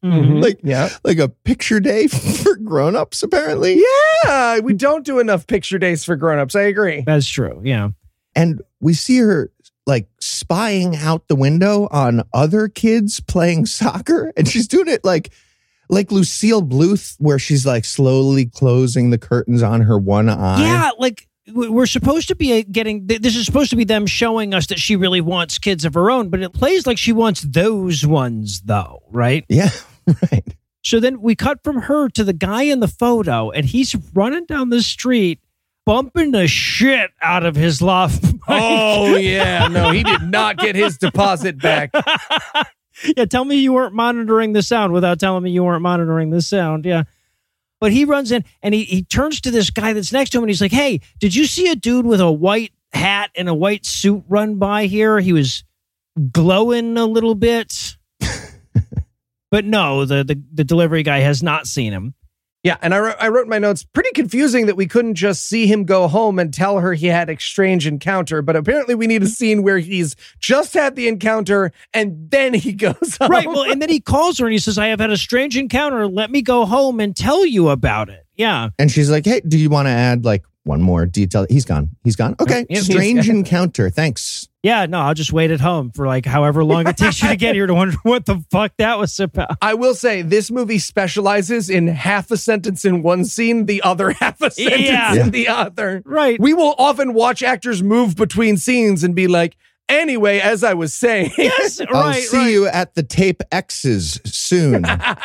Like a picture day for grown-ups, apparently. Yeah, we don't do enough picture days for grown-ups. I agree. That's true. Yeah. And we see her like spying out the window on other kids playing soccer. And she's doing it like Lucille Bluth, where she's like slowly closing the curtains on her one eye. Yeah, like we're supposed to be this is supposed to be them showing us that she really wants kids of her own, but it plays like she wants those ones though, right? Yeah, right. So then we cut from her to the guy in the photo, and he's running down the street, bumping the shit out of his loft mic. Oh, yeah. No, he did not get his deposit back. Yeah, tell me you weren't monitoring the sound without telling me you weren't monitoring the sound. Yeah. But he runs in and he turns to this guy that's next to him and he's like, hey, did you see a dude with a white hat and a white suit run by here? He was glowing a little bit. But no, the delivery guy has not seen him. Yeah, and I wrote in my notes, pretty confusing that we couldn't just see him go home and tell her he had a strange encounter, but apparently we need a scene where he's just had the encounter and then he goes home. Right, well, and then he calls her and he says, I have had a strange encounter. Let me go home and tell you about it. Yeah. And she's like, hey, do you want to add like one more detail? He's gone. Okay, strange encounter. Thanks. Yeah, no, I'll just wait at home for like however long it takes you to get here to wonder what the fuck that was about. I will say this movie specializes in half a sentence in one scene, the other half a sentence in the other. Right. We will often watch actors move between scenes and be like, anyway, as I was saying. Yes, I'll see you at the tape X's soon.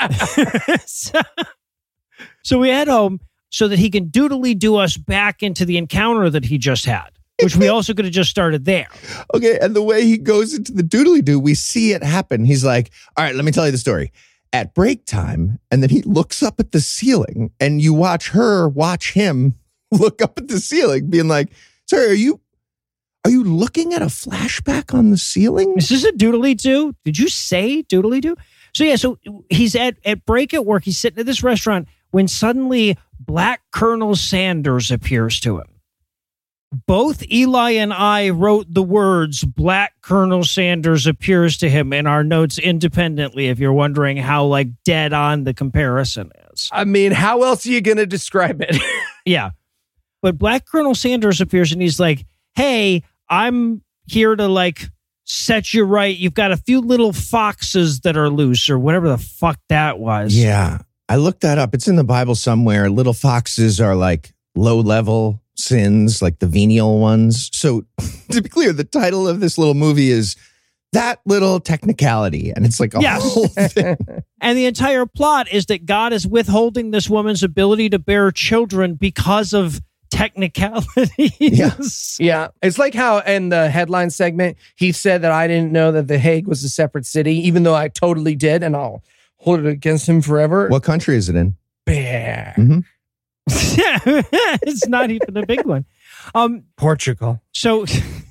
So we head home so that he can doodly do us back into the encounter that he just had. Which we also could have just started there. Okay, and the way he goes into the doodly-doo, we see it happen. He's like, all right, let me tell you the story. At break time, and then he looks up at the ceiling, and you watch her watch him look up at the ceiling, being like, sorry, are you looking at a flashback on the ceiling? Is this a doodly-doo? Did you say doodly-doo? So yeah, so he's at break at work. He's sitting at this restaurant when suddenly Black Colonel Sanders appears to him. Both Eli and I wrote the words Black Colonel Sanders appears to him in our notes independently, if you're wondering how like dead on the comparison is. I mean, how else are you going to describe it? Yeah. But Black Colonel Sanders appears and he's like, hey, I'm here to like set you right. You've got a few little foxes that are loose or whatever the fuck that was. Yeah. I looked that up. It's in the Bible somewhere. Little foxes are like low level sins, like the venial ones. So to be clear, the title of this little movie is That Little Technicality. And it's like a whole thing. And the entire plot is that God is withholding this woman's ability to bear children because of technicalities. Yeah. It's like how in the headline segment, he said that I didn't know that The Hague was a separate city, even though I totally did. And I'll hold it against him forever. What country is it in? Bear. Mm-hmm. It's not even a big one. Portugal. So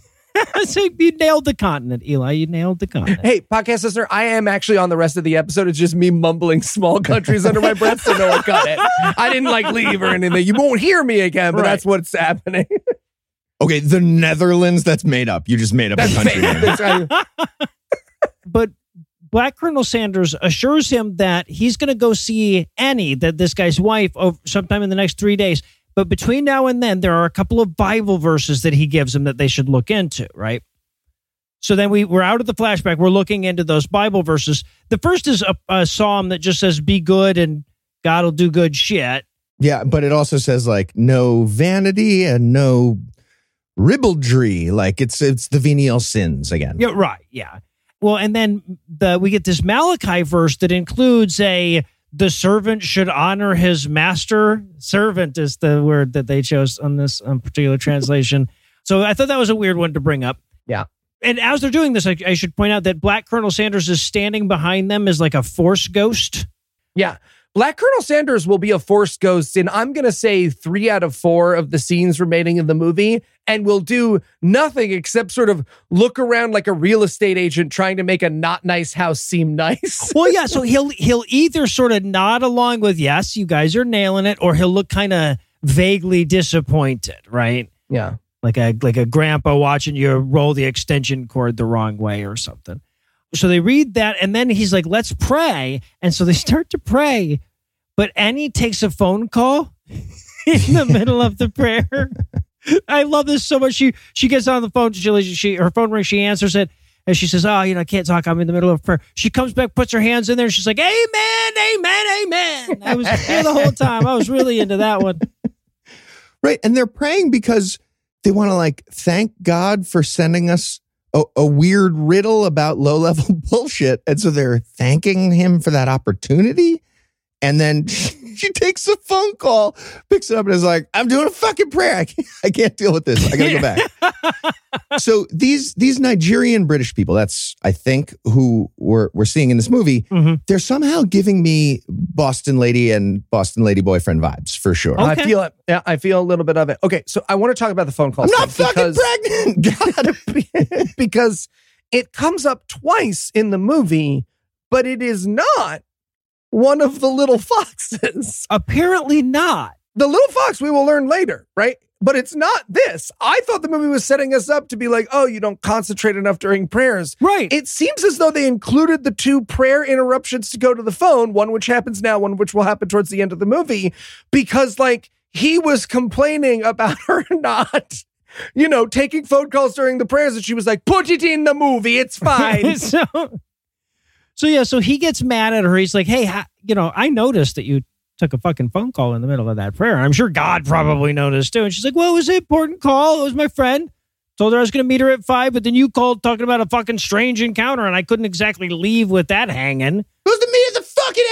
you nailed the continent, Eli. You nailed the continent. Hey, podcast listener, I am actually on the rest of the episode. It's just me mumbling small countries under my breath, so no one got it. I didn't like leave or anything. You won't hear me again, but that's what's happening. Okay, the Netherlands, that's made up. You just made up a country name. But Black Colonel Sanders assures him that he's going to go see Annie, that this guy's wife, sometime in the next 3 days. But between now and then, there are a couple of Bible verses that he gives him that they should look into, right? So then we're out of the flashback. We're looking into those Bible verses. The first is a psalm that just says, be good and God will do good shit. Yeah, but it also says like no vanity and no ribaldry. Like it's the venial sins again. Yeah, right. Yeah. Well, and then we get this Malachi verse that includes the servant should honor his master. Servant is the word that they chose on this particular translation. So I thought that was a weird one to bring up. Yeah. And as they're doing this, I should point out that Black Colonel Sanders is standing behind them as like a force ghost. Yeah. Black Colonel Sanders will be a force ghost in, I'm going to say, 3 out of 4 of the scenes remaining in the movie, and will do nothing except sort of look around like a real estate agent trying to make a not nice house seem nice. Well, yeah, so he'll either sort of nod along with, yes, you guys are nailing it, or he'll look kind of vaguely disappointed, right? Yeah. Like a grandpa watching you roll the extension cord the wrong way or something. So they read that, and then he's like, let's pray. And so they start to pray, but Annie takes a phone call in the middle of the prayer. I love this so much. She gets on the phone, her phone rings, she answers it, and she says, I can't talk, I'm in the middle of prayer. She comes back, puts her hands in there, and she's like, amen, amen, amen. I was here the whole time. I was really into that one. Right. And they're praying because they want to like thank God for sending us a weird riddle about low-level bullshit. And so they're thanking him for that opportunity. And then she takes a phone call, picks it up, and is like, I'm doing a fucking prayer. I can't deal with this. I got to go back. So these Nigerian British people, that's, I think, who we're seeing in this movie, they're somehow giving me Boston Lady and Boston Lady Boyfriend vibes, for sure. Okay. I feel it. Yeah, I feel a little bit of it. Okay, so I want to talk about the phone call. I'm not fucking pregnant! God. Because it comes up twice in the movie, but it is not one of the little foxes. Apparently not. The little fox we will learn later, right? But it's not this. I thought the movie was setting us up to be like, oh, you don't concentrate enough during prayers. Right. It seems as though they included the 2 prayer interruptions to go to the phone, one which happens now, one which will happen towards the end of the movie, because like he was complaining about her not, taking phone calls during the prayers, and she was like, put it in the movie, it's fine. So he gets mad at her. He's like, hey, I noticed that you took a fucking phone call in the middle of that prayer. And I'm sure God probably noticed too. And she's like, well, it was an important call. It was my friend. Told her I was going to meet her at 5, but then you called talking about a fucking strange encounter, and I couldn't exactly leave with that hanging. It was to me at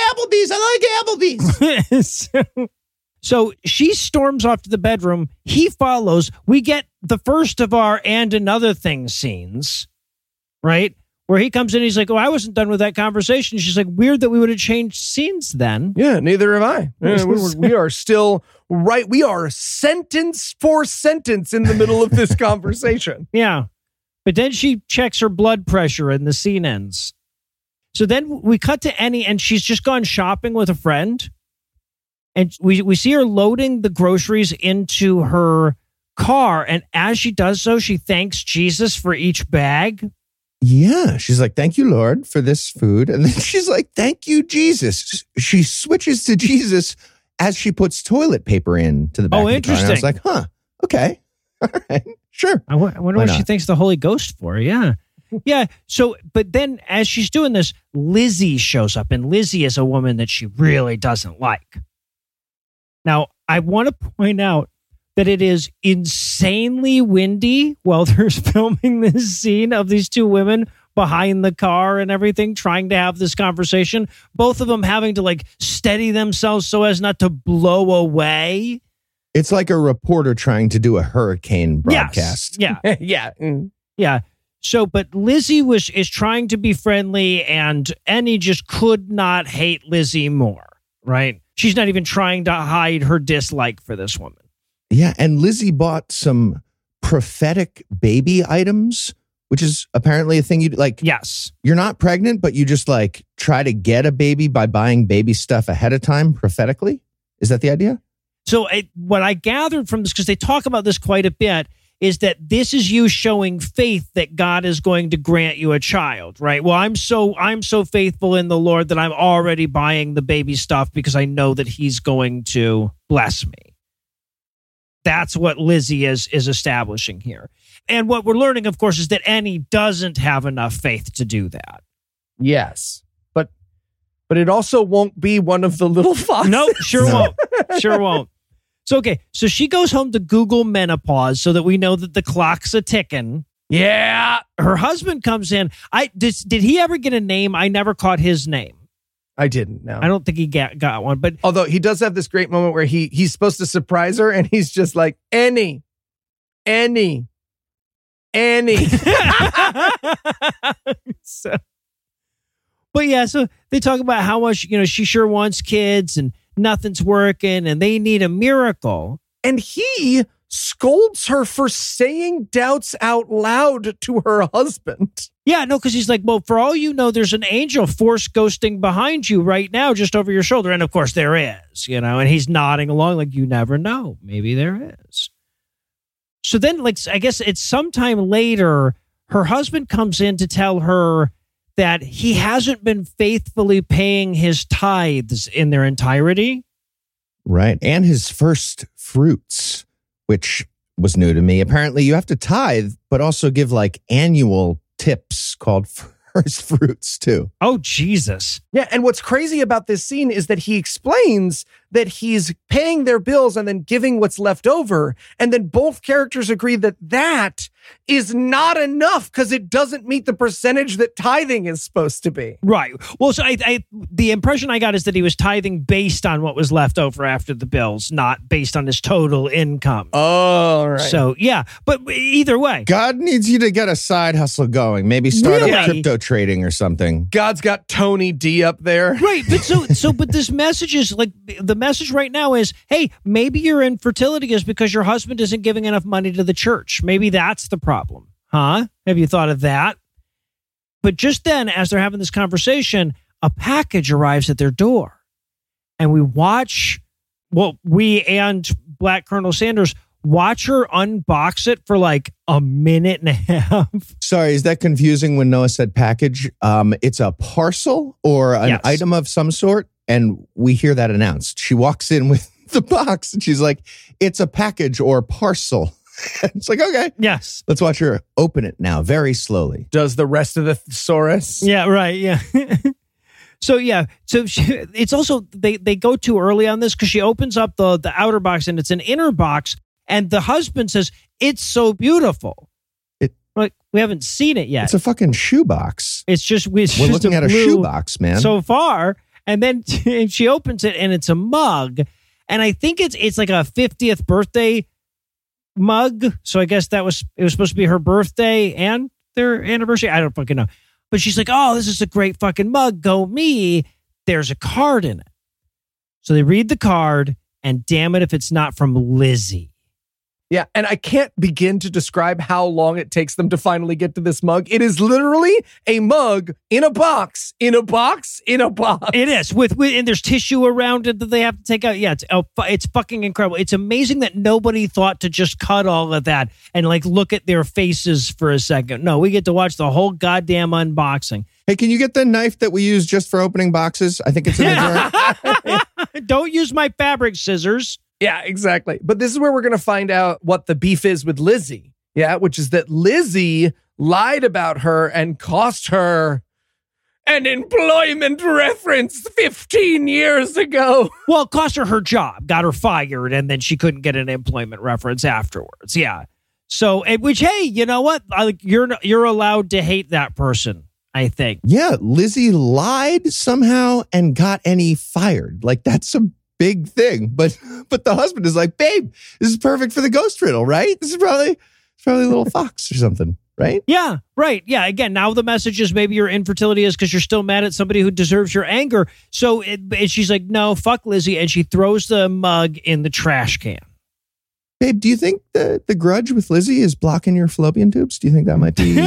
the fucking Applebee's. I like Applebee's. So she storms off to the bedroom. He follows. We get the first of our and another thing scenes, right? Where he comes in, he's like, oh, I wasn't done with that conversation. She's like, weird that we would have changed scenes then. Yeah, neither have I. We are still right. We are sentence for sentence in the middle of this conversation. Yeah. But then she checks her blood pressure and the scene ends. So then we cut to Annie, and she's just gone shopping with a friend. And we see her loading the groceries into her car. And as she does so, she thanks Jesus for each bag. Yeah, she's like, thank you, Lord, for this food. And then she's like, thank you, Jesus. She switches to Jesus as she puts toilet paper into the back of the car. And I was like, okay. All right, sure. I wonder what she thanks the Holy Ghost for. Yeah. Yeah. So, but then as she's doing this, Lizzie shows up, and Lizzie is a woman that she really doesn't like. Now, I want to point out that it is insanely windy while they're filming this scene of these 2 women behind the car and everything, trying to have this conversation. Both of them having to like steady themselves so as not to blow away. It's like a reporter trying to do a hurricane broadcast. Yes. Yeah. Yeah. Yeah. So, but Lizzie is trying to be friendly, and Annie just could not hate Lizzie more, right? She's not even trying to hide her dislike for this woman. Yeah, and Lizzie bought some prophetic baby items, which is apparently a thing you like. Yes. You're not pregnant, but you just like try to get a baby by buying baby stuff ahead of time prophetically. Is that the idea? So what I gathered from this, because they talk about this quite a bit, is that this is you showing faith that God is going to grant you a child, right? Well, I'm so faithful in the Lord that I'm already buying the baby stuff because I know that he's going to bless me. That's what Lizzie is establishing here. And what we're learning, of course, is that Annie doesn't have enough faith to do that. Yes. But it also won't be one of the little foxes. No, won't. Sure won't. So, okay. So she goes home to Google menopause so that we know that the clock's a-ticking. Yeah. Her husband comes in. Did he ever get a name? I never caught his name. I didn't, no. I don't think he got one, but although he does have this great moment where he's supposed to surprise her, and he's just like, Annie. So they talk about how much, she sure wants kids and nothing's working and they need a miracle. And he scolds her for saying doubts out loud to her husband. Yeah, no, because he's like, well, for all you know, there's an angel force ghosting behind you right now, just over your shoulder. And of course there is, and he's nodding along like, you never know. Maybe there is. So then, I guess it's sometime later, her husband comes in to tell her that he hasn't been faithfully paying his tithes in their entirety. Right. And his first fruits, which was new to me. Apparently you have to tithe, but also give like annual tips called first fruits too. Oh, Jesus. Yeah, and what's crazy about this scene is that he explains that he's paying their bills and then giving what's left over. And then both characters agree that that is not enough because it doesn't meet the percentage that tithing is supposed to be. Right. Well, so the impression I got is that he was tithing based on what was left over after the bills, not based on his total income. Oh, right. So, yeah. But either way. God needs you to get a side hustle going. Maybe start Really? up crypto trading or something. God's got Tony D up there. Right. But but this message is like, the message right now is, hey, maybe your infertility is because your husband isn't giving enough money to the church. Maybe that's the problem. Huh? Have you thought of that? But just then, as they're having this conversation, a package arrives at their door. And we watch, we and Black Colonel Sanders watch her unbox it for like a minute and a half. Sorry, is that confusing when Noah said package? It's a parcel or an item of some sort, and we hear that announced. She walks in with the box, and she's like, it's a package or parcel. It's like, okay. Yes. Let's watch her open it now, very slowly. Does the rest of the thesaurus? Yeah, right, yeah. So it's also, they go too early on this because she opens up the outer box and it's an inner box. And the husband says, it's so beautiful. Like, we haven't seen it yet. It's a fucking shoebox. We're looking at a shoebox, man. So far. And then she opens it and it's a mug. And I think it's like a 50th birthday mug. So I guess it was supposed to be her birthday and their anniversary. I don't fucking know. But she's like, oh, this is a great fucking mug. Go me. There's a card in it. So they read the card, and damn it if it's not from Lizzie. Yeah, and I can't begin to describe how long it takes them to finally get to this mug. It is literally a mug in a box, in a box, in a box. It is, and there's tissue around it that they have to take out. Yeah, it's fucking incredible. It's amazing that nobody thought to just cut all of that and like look at their faces for a second. No, we get to watch the whole goddamn unboxing. Hey, can you get the knife that we use just for opening boxes? I think it's in the drawer. Don't use my fabric scissors. Yeah, exactly. But this is where we're going to find out what the beef is with Lizzie. Yeah, which is that Lizzie lied about her and cost her an employment reference 15 years ago. Well, it cost her job, got her fired, and then she couldn't get an employment reference afterwards. Yeah. So, which, hey, you know what? You're allowed to hate that person, I think. Yeah, Lizzie lied somehow and got Annie fired. Like, that's a big thing. But the husband is like, babe, this is perfect for the ghost riddle, right? This is probably a little fox or something, right? Yeah, right. Yeah, again, now the message is maybe your infertility is because you're still mad at somebody who deserves your anger. So and she's like, no, fuck Lizzie. And she throws the mug in the trash can. Babe, do you think the grudge with Lizzie is blocking your fallopian tubes? Do you think that might be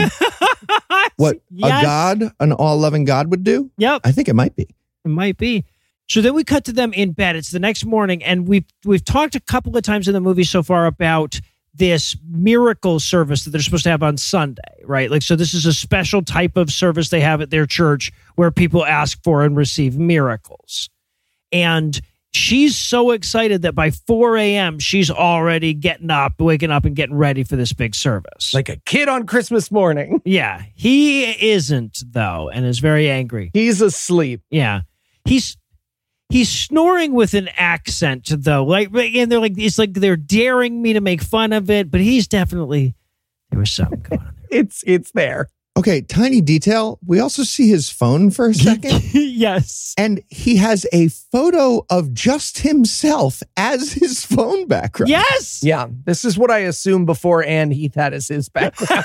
what an all-loving God would do? Yep. I think it might be. It might be. So then we cut to them in bed. It's the next morning, and we've talked a couple of times in the movie so far about this miracle service that they're supposed to have on Sunday, right? Like, so this is a special type of service they have at their church where people ask for and receive miracles. And she's so excited that by 4 a.m., she's already waking up and getting ready for this big service. Like a kid on Christmas morning. Yeah. He isn't, though, and is very angry. He's asleep. Yeah. He's snoring with an accent, though. And they're like, it's like they're daring me to make fun of it, but he's definitely, there was something going on there. It's there. Okay, tiny detail. We also see his phone for a second. Yes. And he has a photo of just himself as his phone background. Yes. Yeah, this is what I assumed before Anne Heath had as his background.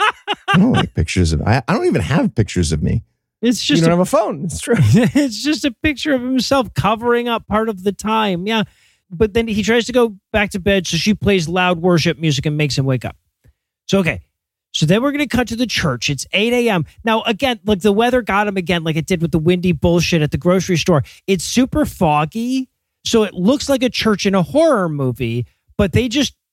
I don't like pictures of, I don't even have pictures of me. It's just you don't have a phone. It's true. It's just a picture of himself covering up part of the time. Yeah. But then he tries to go back to bed. So she plays loud worship music and makes him wake up. So, okay. So then we're going to cut to the church. It's 8 a.m. Now, again, like the weather got him again, like it did with the windy bullshit at the grocery store. It's super foggy. So it looks like a church in a horror movie, but they just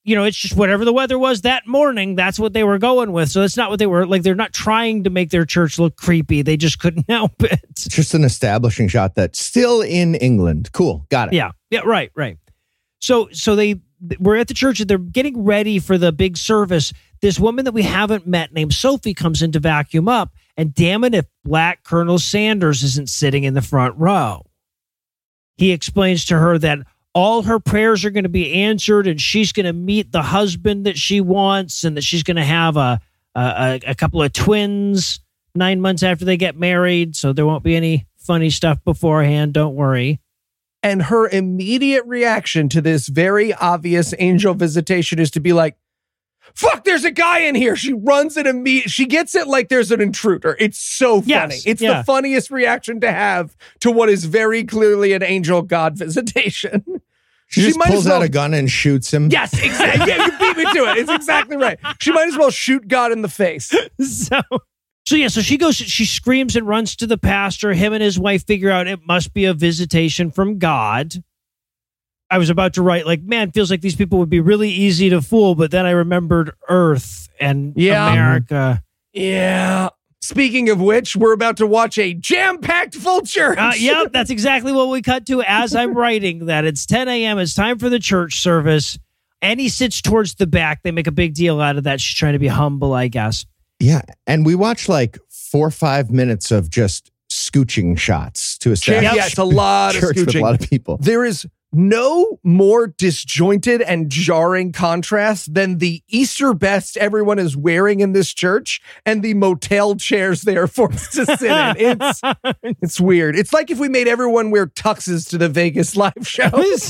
it's just whatever the weather was that morning, that's what they were going with. So that's not what they were like. They're not trying to make their church look creepy. They just couldn't help it. It's just an establishing shot that's still in England. Cool. Got it. Yeah. Right. So they were at the church and they're getting ready for the big service. This woman that we haven't met named Sophie comes in to vacuum up. And damn it, if Black Colonel Sanders isn't sitting in the front row. He explains to her that all her prayers are going to be answered and she's going to meet the husband that she wants and that she's going to have a couple of twins 9 months after they get married. So there won't be any funny stuff beforehand. Don't worry. And her immediate reaction to this very obvious angel visitation is to be like, fuck, there's a guy in here. She runs it immediately. She gets it like there's an intruder. It's so funny. Yes, it's the funniest reaction to have to what is very clearly an angel God visitation. She just pulls out a gun and shoots him. Yes, exactly. Yeah, you beat me to it. It's exactly right. She might as well shoot God in the face. So she goes, she screams and runs to the pastor. Him and his wife figure out it must be a visitation from God. I was about to write, like, man, feels like these people would be really easy to fool, but then I remembered Earth and America. Yeah. Speaking of which, we're about to watch a jam-packed full church. Yep, that's exactly what we cut to as I'm writing that. It's 10 a.m. It's time for the church service. And he sits towards the back. They make a big deal out of that. She's trying to be humble, I guess. Yeah, and we watch like 4 or 5 minutes of just scooching shots to establish. Yeah, it's a lot of scooching. With a lot of people. There is no more disjointed and jarring contrast than the Easter best everyone is wearing in this church and the motel chairs they are forced to sit in. It's weird. It's like if we made everyone wear tuxes to the Vegas live show.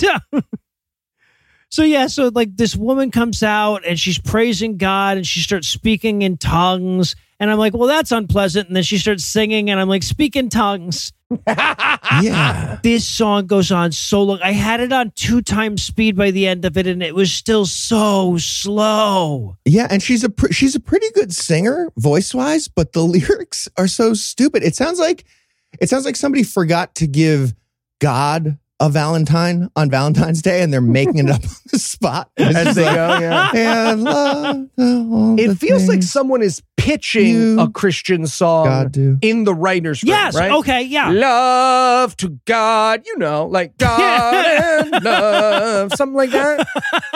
So like this woman comes out and she's praising God and she starts speaking in tongues. And I'm like, well, that's unpleasant. And then she starts singing and I'm like, speak in tongues. Yeah. This song goes on so long. I had it on 2 times speed by the end of it and it was still so slow. Yeah, and she's a pretty good singer voice-wise, but the lyrics are so stupid. It sounds like somebody forgot to give God a Valentine on Valentine's Day and they're making it up on the spot as they go. Yeah. And love, it feels like someone is pitching a Christian song in the writer's room. Yes. Right? Okay. Yeah. Love to God, like God and love, something like that.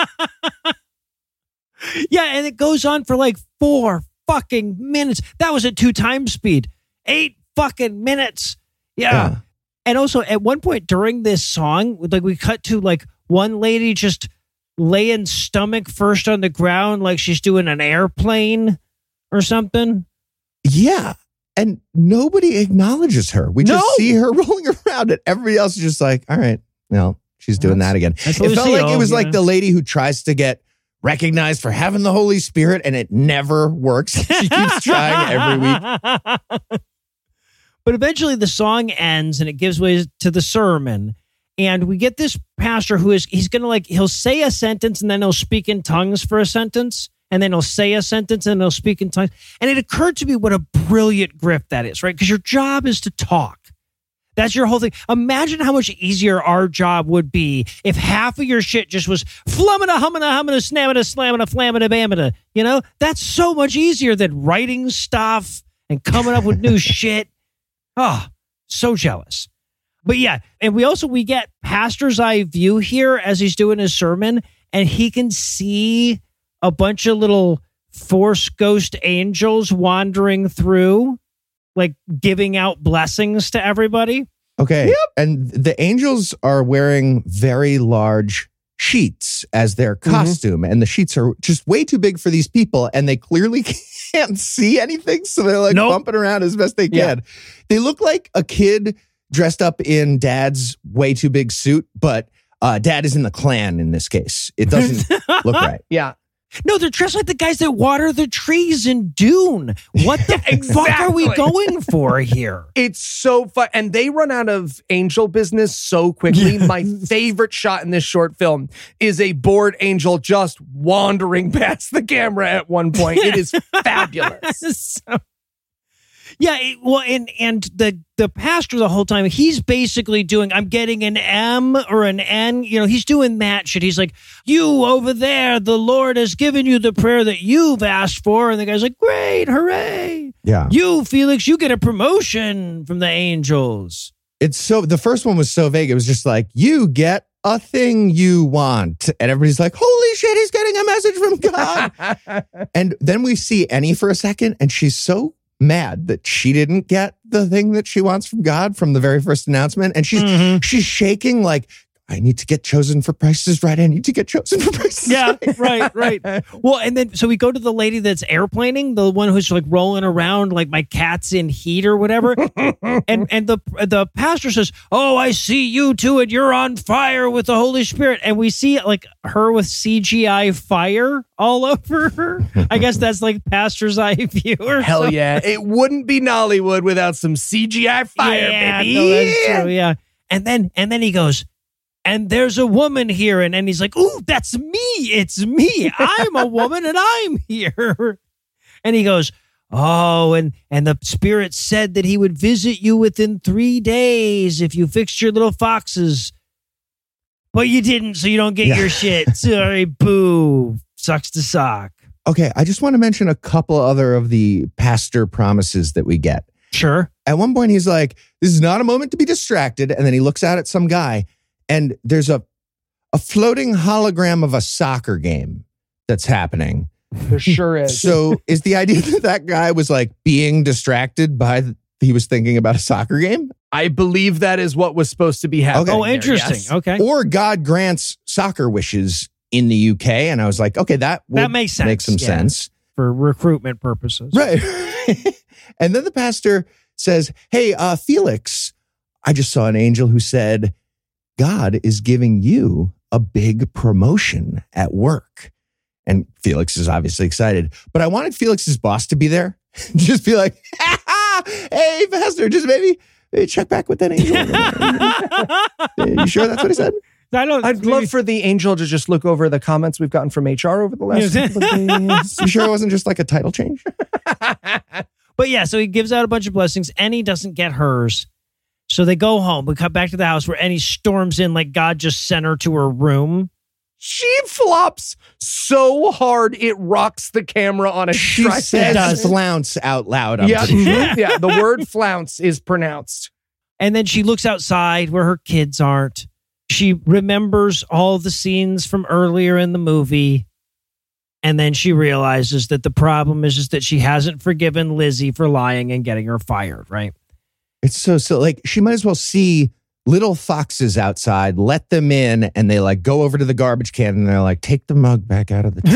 Yeah, and it goes on for like 4 fucking minutes. That was at 2 times speed. 8 fucking minutes. Yeah. And also, at one point during this song, like we cut to like one lady just laying stomach first on the ground, like she's doing an airplane or something. Yeah, and nobody acknowledges her. We just see her rolling around, and everybody else is just like, "All right, she's doing that again." It felt like it was like the lady who tries to get recognized for having the Holy Spirit, and it never works. She keeps trying every week. But eventually the song ends and it gives way to the sermon. And we get this pastor who he'll say a sentence and then he'll speak in tongues for a sentence. And then he'll say a sentence and he'll speak in tongues. And it occurred to me what a brilliant grift that is, right? Because your job is to talk. That's your whole thing. Imagine how much easier our job would be if half of your shit just was flummina, hummina, hummina, snammina, slammina, flammina, bamina. That's so much easier than writing stuff and coming up with new shit. Oh, so jealous. But yeah, and we get pastor's eye view here as he's doing his sermon, and he can see a bunch of little Force ghost angels wandering through, like giving out blessings to everybody. Okay. Yep. And the angels are wearing very large sheets as their costume, and the sheets are just way too big for these people, and they clearly can't see anything, so they're like bumping around as best they can. They look like a kid dressed up in dad's way too big suit, but dad is in the Klan in this case. It doesn't look right. Yeah. No, they're dressed like the guys that water the trees in Dune. What the fuck are we going for here? It's so fun. And they run out of angel business so quickly. My favorite shot in this short film is a bored angel just wandering past the camera at one point. It is fabulous. Yeah, and the pastor the whole time, he's basically doing, I'm getting an M or an N. He's doing that shit. He's like, you over there, the Lord has given you the prayer that you've asked for. And the guy's like, great, hooray. Yeah. You, Felix, you get a promotion from the angels. The first one was so vague. It was just like, you get a thing you want. And everybody's like, holy shit, he's getting a message from God. And then we see Annie for a second, and she's so mad that she didn't get the thing that she wants from God from the very first announcement. And she's shaking like, I need to get chosen for Price is Right. I need to get chosen for Price is Right. Right. Well, and then, so we go to the lady that's airplaning, the one who's like rolling around like my cat's in heat or whatever. and the pastor says, oh, I see you too, and you're on fire with the Holy Spirit. And we see like her with CGI fire all over her. I guess that's like pastor's eye view or Hell something. yeah. It wouldn't be Nollywood without some CGI fire, baby. No, that's true, yeah. And then he goes, and there's a woman here. And he's like, ooh, that's me. It's me. I'm a woman and I'm here. And he goes, oh, and the Spirit said that he would visit you within 3 days if you fixed your little foxes. But you didn't, so you don't get your shit. Sorry, boo. Sucks to sock. Okay, I just want to mention a couple other of the pastor promises that we get. Sure. At one point, he's like, this is not a moment to be distracted. And then he looks out at some guy, and there's a floating hologram of a soccer game that's happening. There sure is. So is the idea that guy was like being distracted by, he was thinking about a soccer game? I believe that is what was supposed to be happening. Oh, interesting. Yes. Okay. Or God grants soccer wishes in the UK. And I was like, okay, that makes sense. Make some sense. For recruitment purposes. Right. And then the pastor says, hey, Felix, I just saw an angel who said, God is giving you a big promotion at work. And Felix is obviously excited. But I wanted Felix's boss to be there. Just be like, hey, pastor, just maybe check back with that angel. You sure that's what he said? I'd love for the angel to just look over the comments we've gotten from HR over the last couple of days. You sure it wasn't just like a title change? But yeah, so he gives out a bunch of blessings. Annie doesn't get hers. So they go home. We cut back to the house where Annie storms in like God just sent her to her room. She flops so hard it rocks the camera on a She tripod. says flounce out loud. Yeah, yeah, the word flounce is pronounced. And then she looks outside where her kids aren't. She remembers all the scenes from earlier in the movie. And then she realizes that the problem is just that she hasn't forgiven Lizzie for lying and getting her fired, right? It's so like she might as well see little foxes outside, let them in, and they like go over to the garbage can and they're like, take the mug back out of the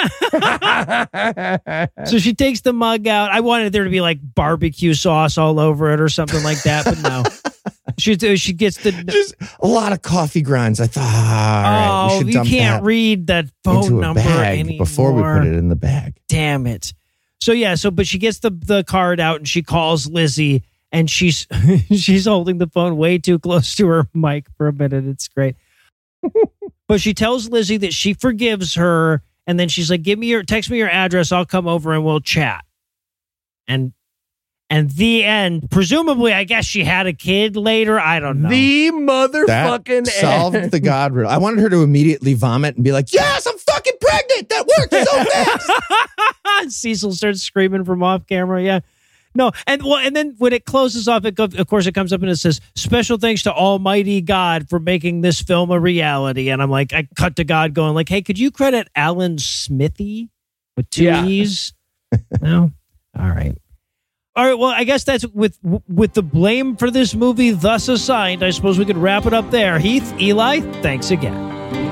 tank. So she takes the mug out. I wanted there to be like barbecue sauce all over it or something like that, but no. She gets just a lot of coffee grinds. I thought, all right, we should dump you can't that read that phone into a number bag anymore. before we put it in the bag. Damn it. So yeah, but she gets the card out and she calls Lizzie. And she's holding the phone way too close to her mic for a minute. It's great. But she tells Lizzie that she forgives her. And then she's like, text me your address. I'll come over and we'll chat. And the end. Presumably, I guess she had a kid later. I don't know. The motherfucking that solved the God riddle. I wanted her to immediately vomit and be like, yes, I'm fucking pregnant. That worked so fast. Cecil starts screaming from off camera. Yeah. No, and then when it closes off, of course, it comes up and it says, special thanks to Almighty God for making this film a reality. And I'm like, I cut to God going like, hey, could you credit Alan Smithy with two E's? No? All right. Well, I guess that's with the blame for this movie thus assigned. I suppose we could wrap it up there. Heath, Eli, thanks again.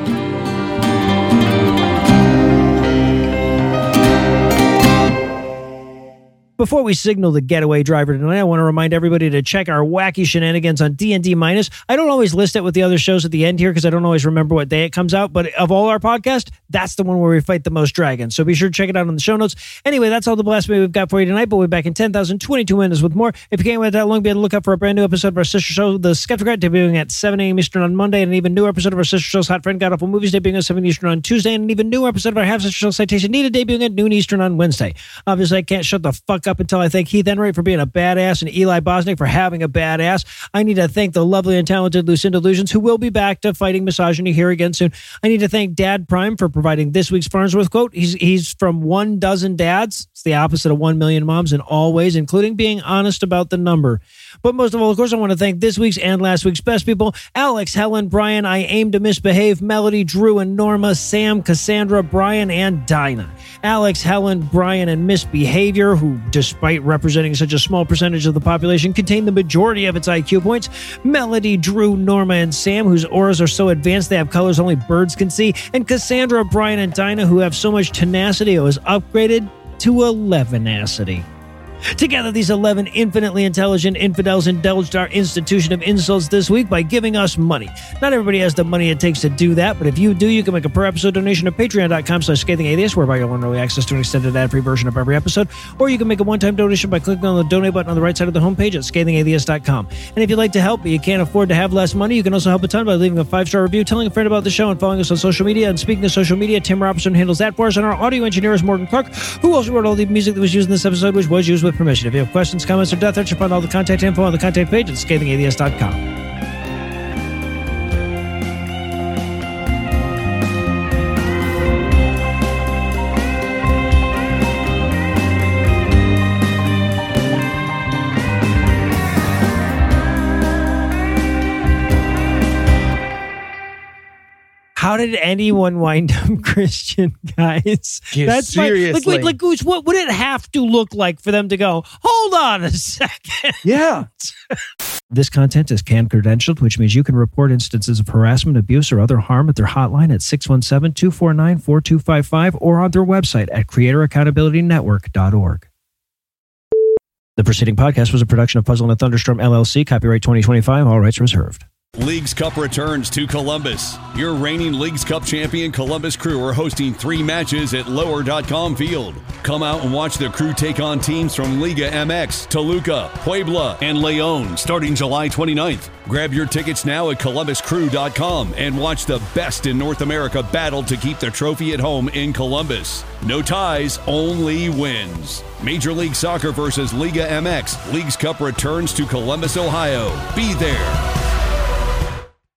Before we signal the getaway driver tonight, I want to remind everybody to check our wacky shenanigans on D&D Minus. I don't always list it with the other shows at the end here because I don't always remember what day it comes out. But of all our podcasts, that's the one where we fight the most dragons. So be sure to check it out in the show notes. Anyway, that's all the blasphemy we've got for you tonight. But we'll be back in 10,022 minutes with more. If you can't wait that long, be on the lookout for a brand new episode of our sister show, The Skeptocrat, debuting at 7 a.m. Eastern on Monday, and an even newer episode of our sister show's Hot Friend God Awful Movies, debuting at 7 Eastern on Tuesday, and an even newer episode of our half-sister show Citation Needed, debuting at noon Eastern on Wednesday. Obviously, I can't shut the fuck up until I thank Heath Enright for being a badass and Eli Bosnick for having a badass. I need to thank the lovely and talented Lucinda Lugeons, who will be back to fighting misogyny here again soon. I need to thank Dad Prime for providing this week's Farnsworth quote. He's from 1 dozen dads. It's the opposite of 1 million moms in all ways, including being honest about the number. But most of all, of course, I want to thank this week's and last week's best people: Alex, Helen, Brian, I Aim to Misbehave, Melody, Drew, and Norma, Sam, Cassandra, Brian, and Dinah. Alex, Helen, Brian, and Misbehavior, who, despite representing such a small percentage of the population, contain the majority of its IQ points. Melody, Drew, Norma, and Sam, whose auras are so advanced they have colors only birds can see. And Cassandra, Brian, and Dinah, who have so much tenacity it was upgraded to 11acity. Together, these 11 infinitely intelligent infidels indulged our institution of insults this week by giving us money. Not everybody has the money it takes to do that, but if you do, you can make a per-episode donation at patreon.com/scathingatheist, whereby you'll earn early access to an extended ad-free version of every episode, or you can make a one-time donation by clicking on the donate button on the right side of the homepage at scathingatheist.com. And if you'd like to help, but you can't afford to have less money, you can also help a ton by leaving a 5-star review, telling a friend about the show, and following us on social media. And speaking of social media, Tim Robertson handles that for us, and our audio engineer is Morgan Clark, who also wrote all the music that was used in this episode, which was used with permission. If you have questions, comments, or death threats, you'll find all the contact info on the contact page at scathingatheist.com. How did anyone wind up Christian, guys? Yeah, That's seriously. like Goose, what would it have to look like for them to go, hold on a second? Yeah. This content is CAN credentialed, which means you can report instances of harassment, abuse, or other harm at their hotline at 617-249-4255 or on their website at creatoraccountabilitynetwork.org. The preceding podcast was a production of Puzzle and a Thunderstorm, LLC, copyright 2025, all rights reserved. Leagues Cup returns to Columbus. Your reigning Leagues Cup champion Columbus Crew are hosting 3 matches at lower.com field. Come out and watch the Crew take on teams from Liga MX, Toluca, Puebla, and Leon starting July 29th. Grab your tickets now at columbuscrew.com and watch the best in North America battle to keep the trophy at home in Columbus. No ties, only wins. Major League Soccer versus Liga MX. Leagues Cup returns to Columbus, Ohio. Be there.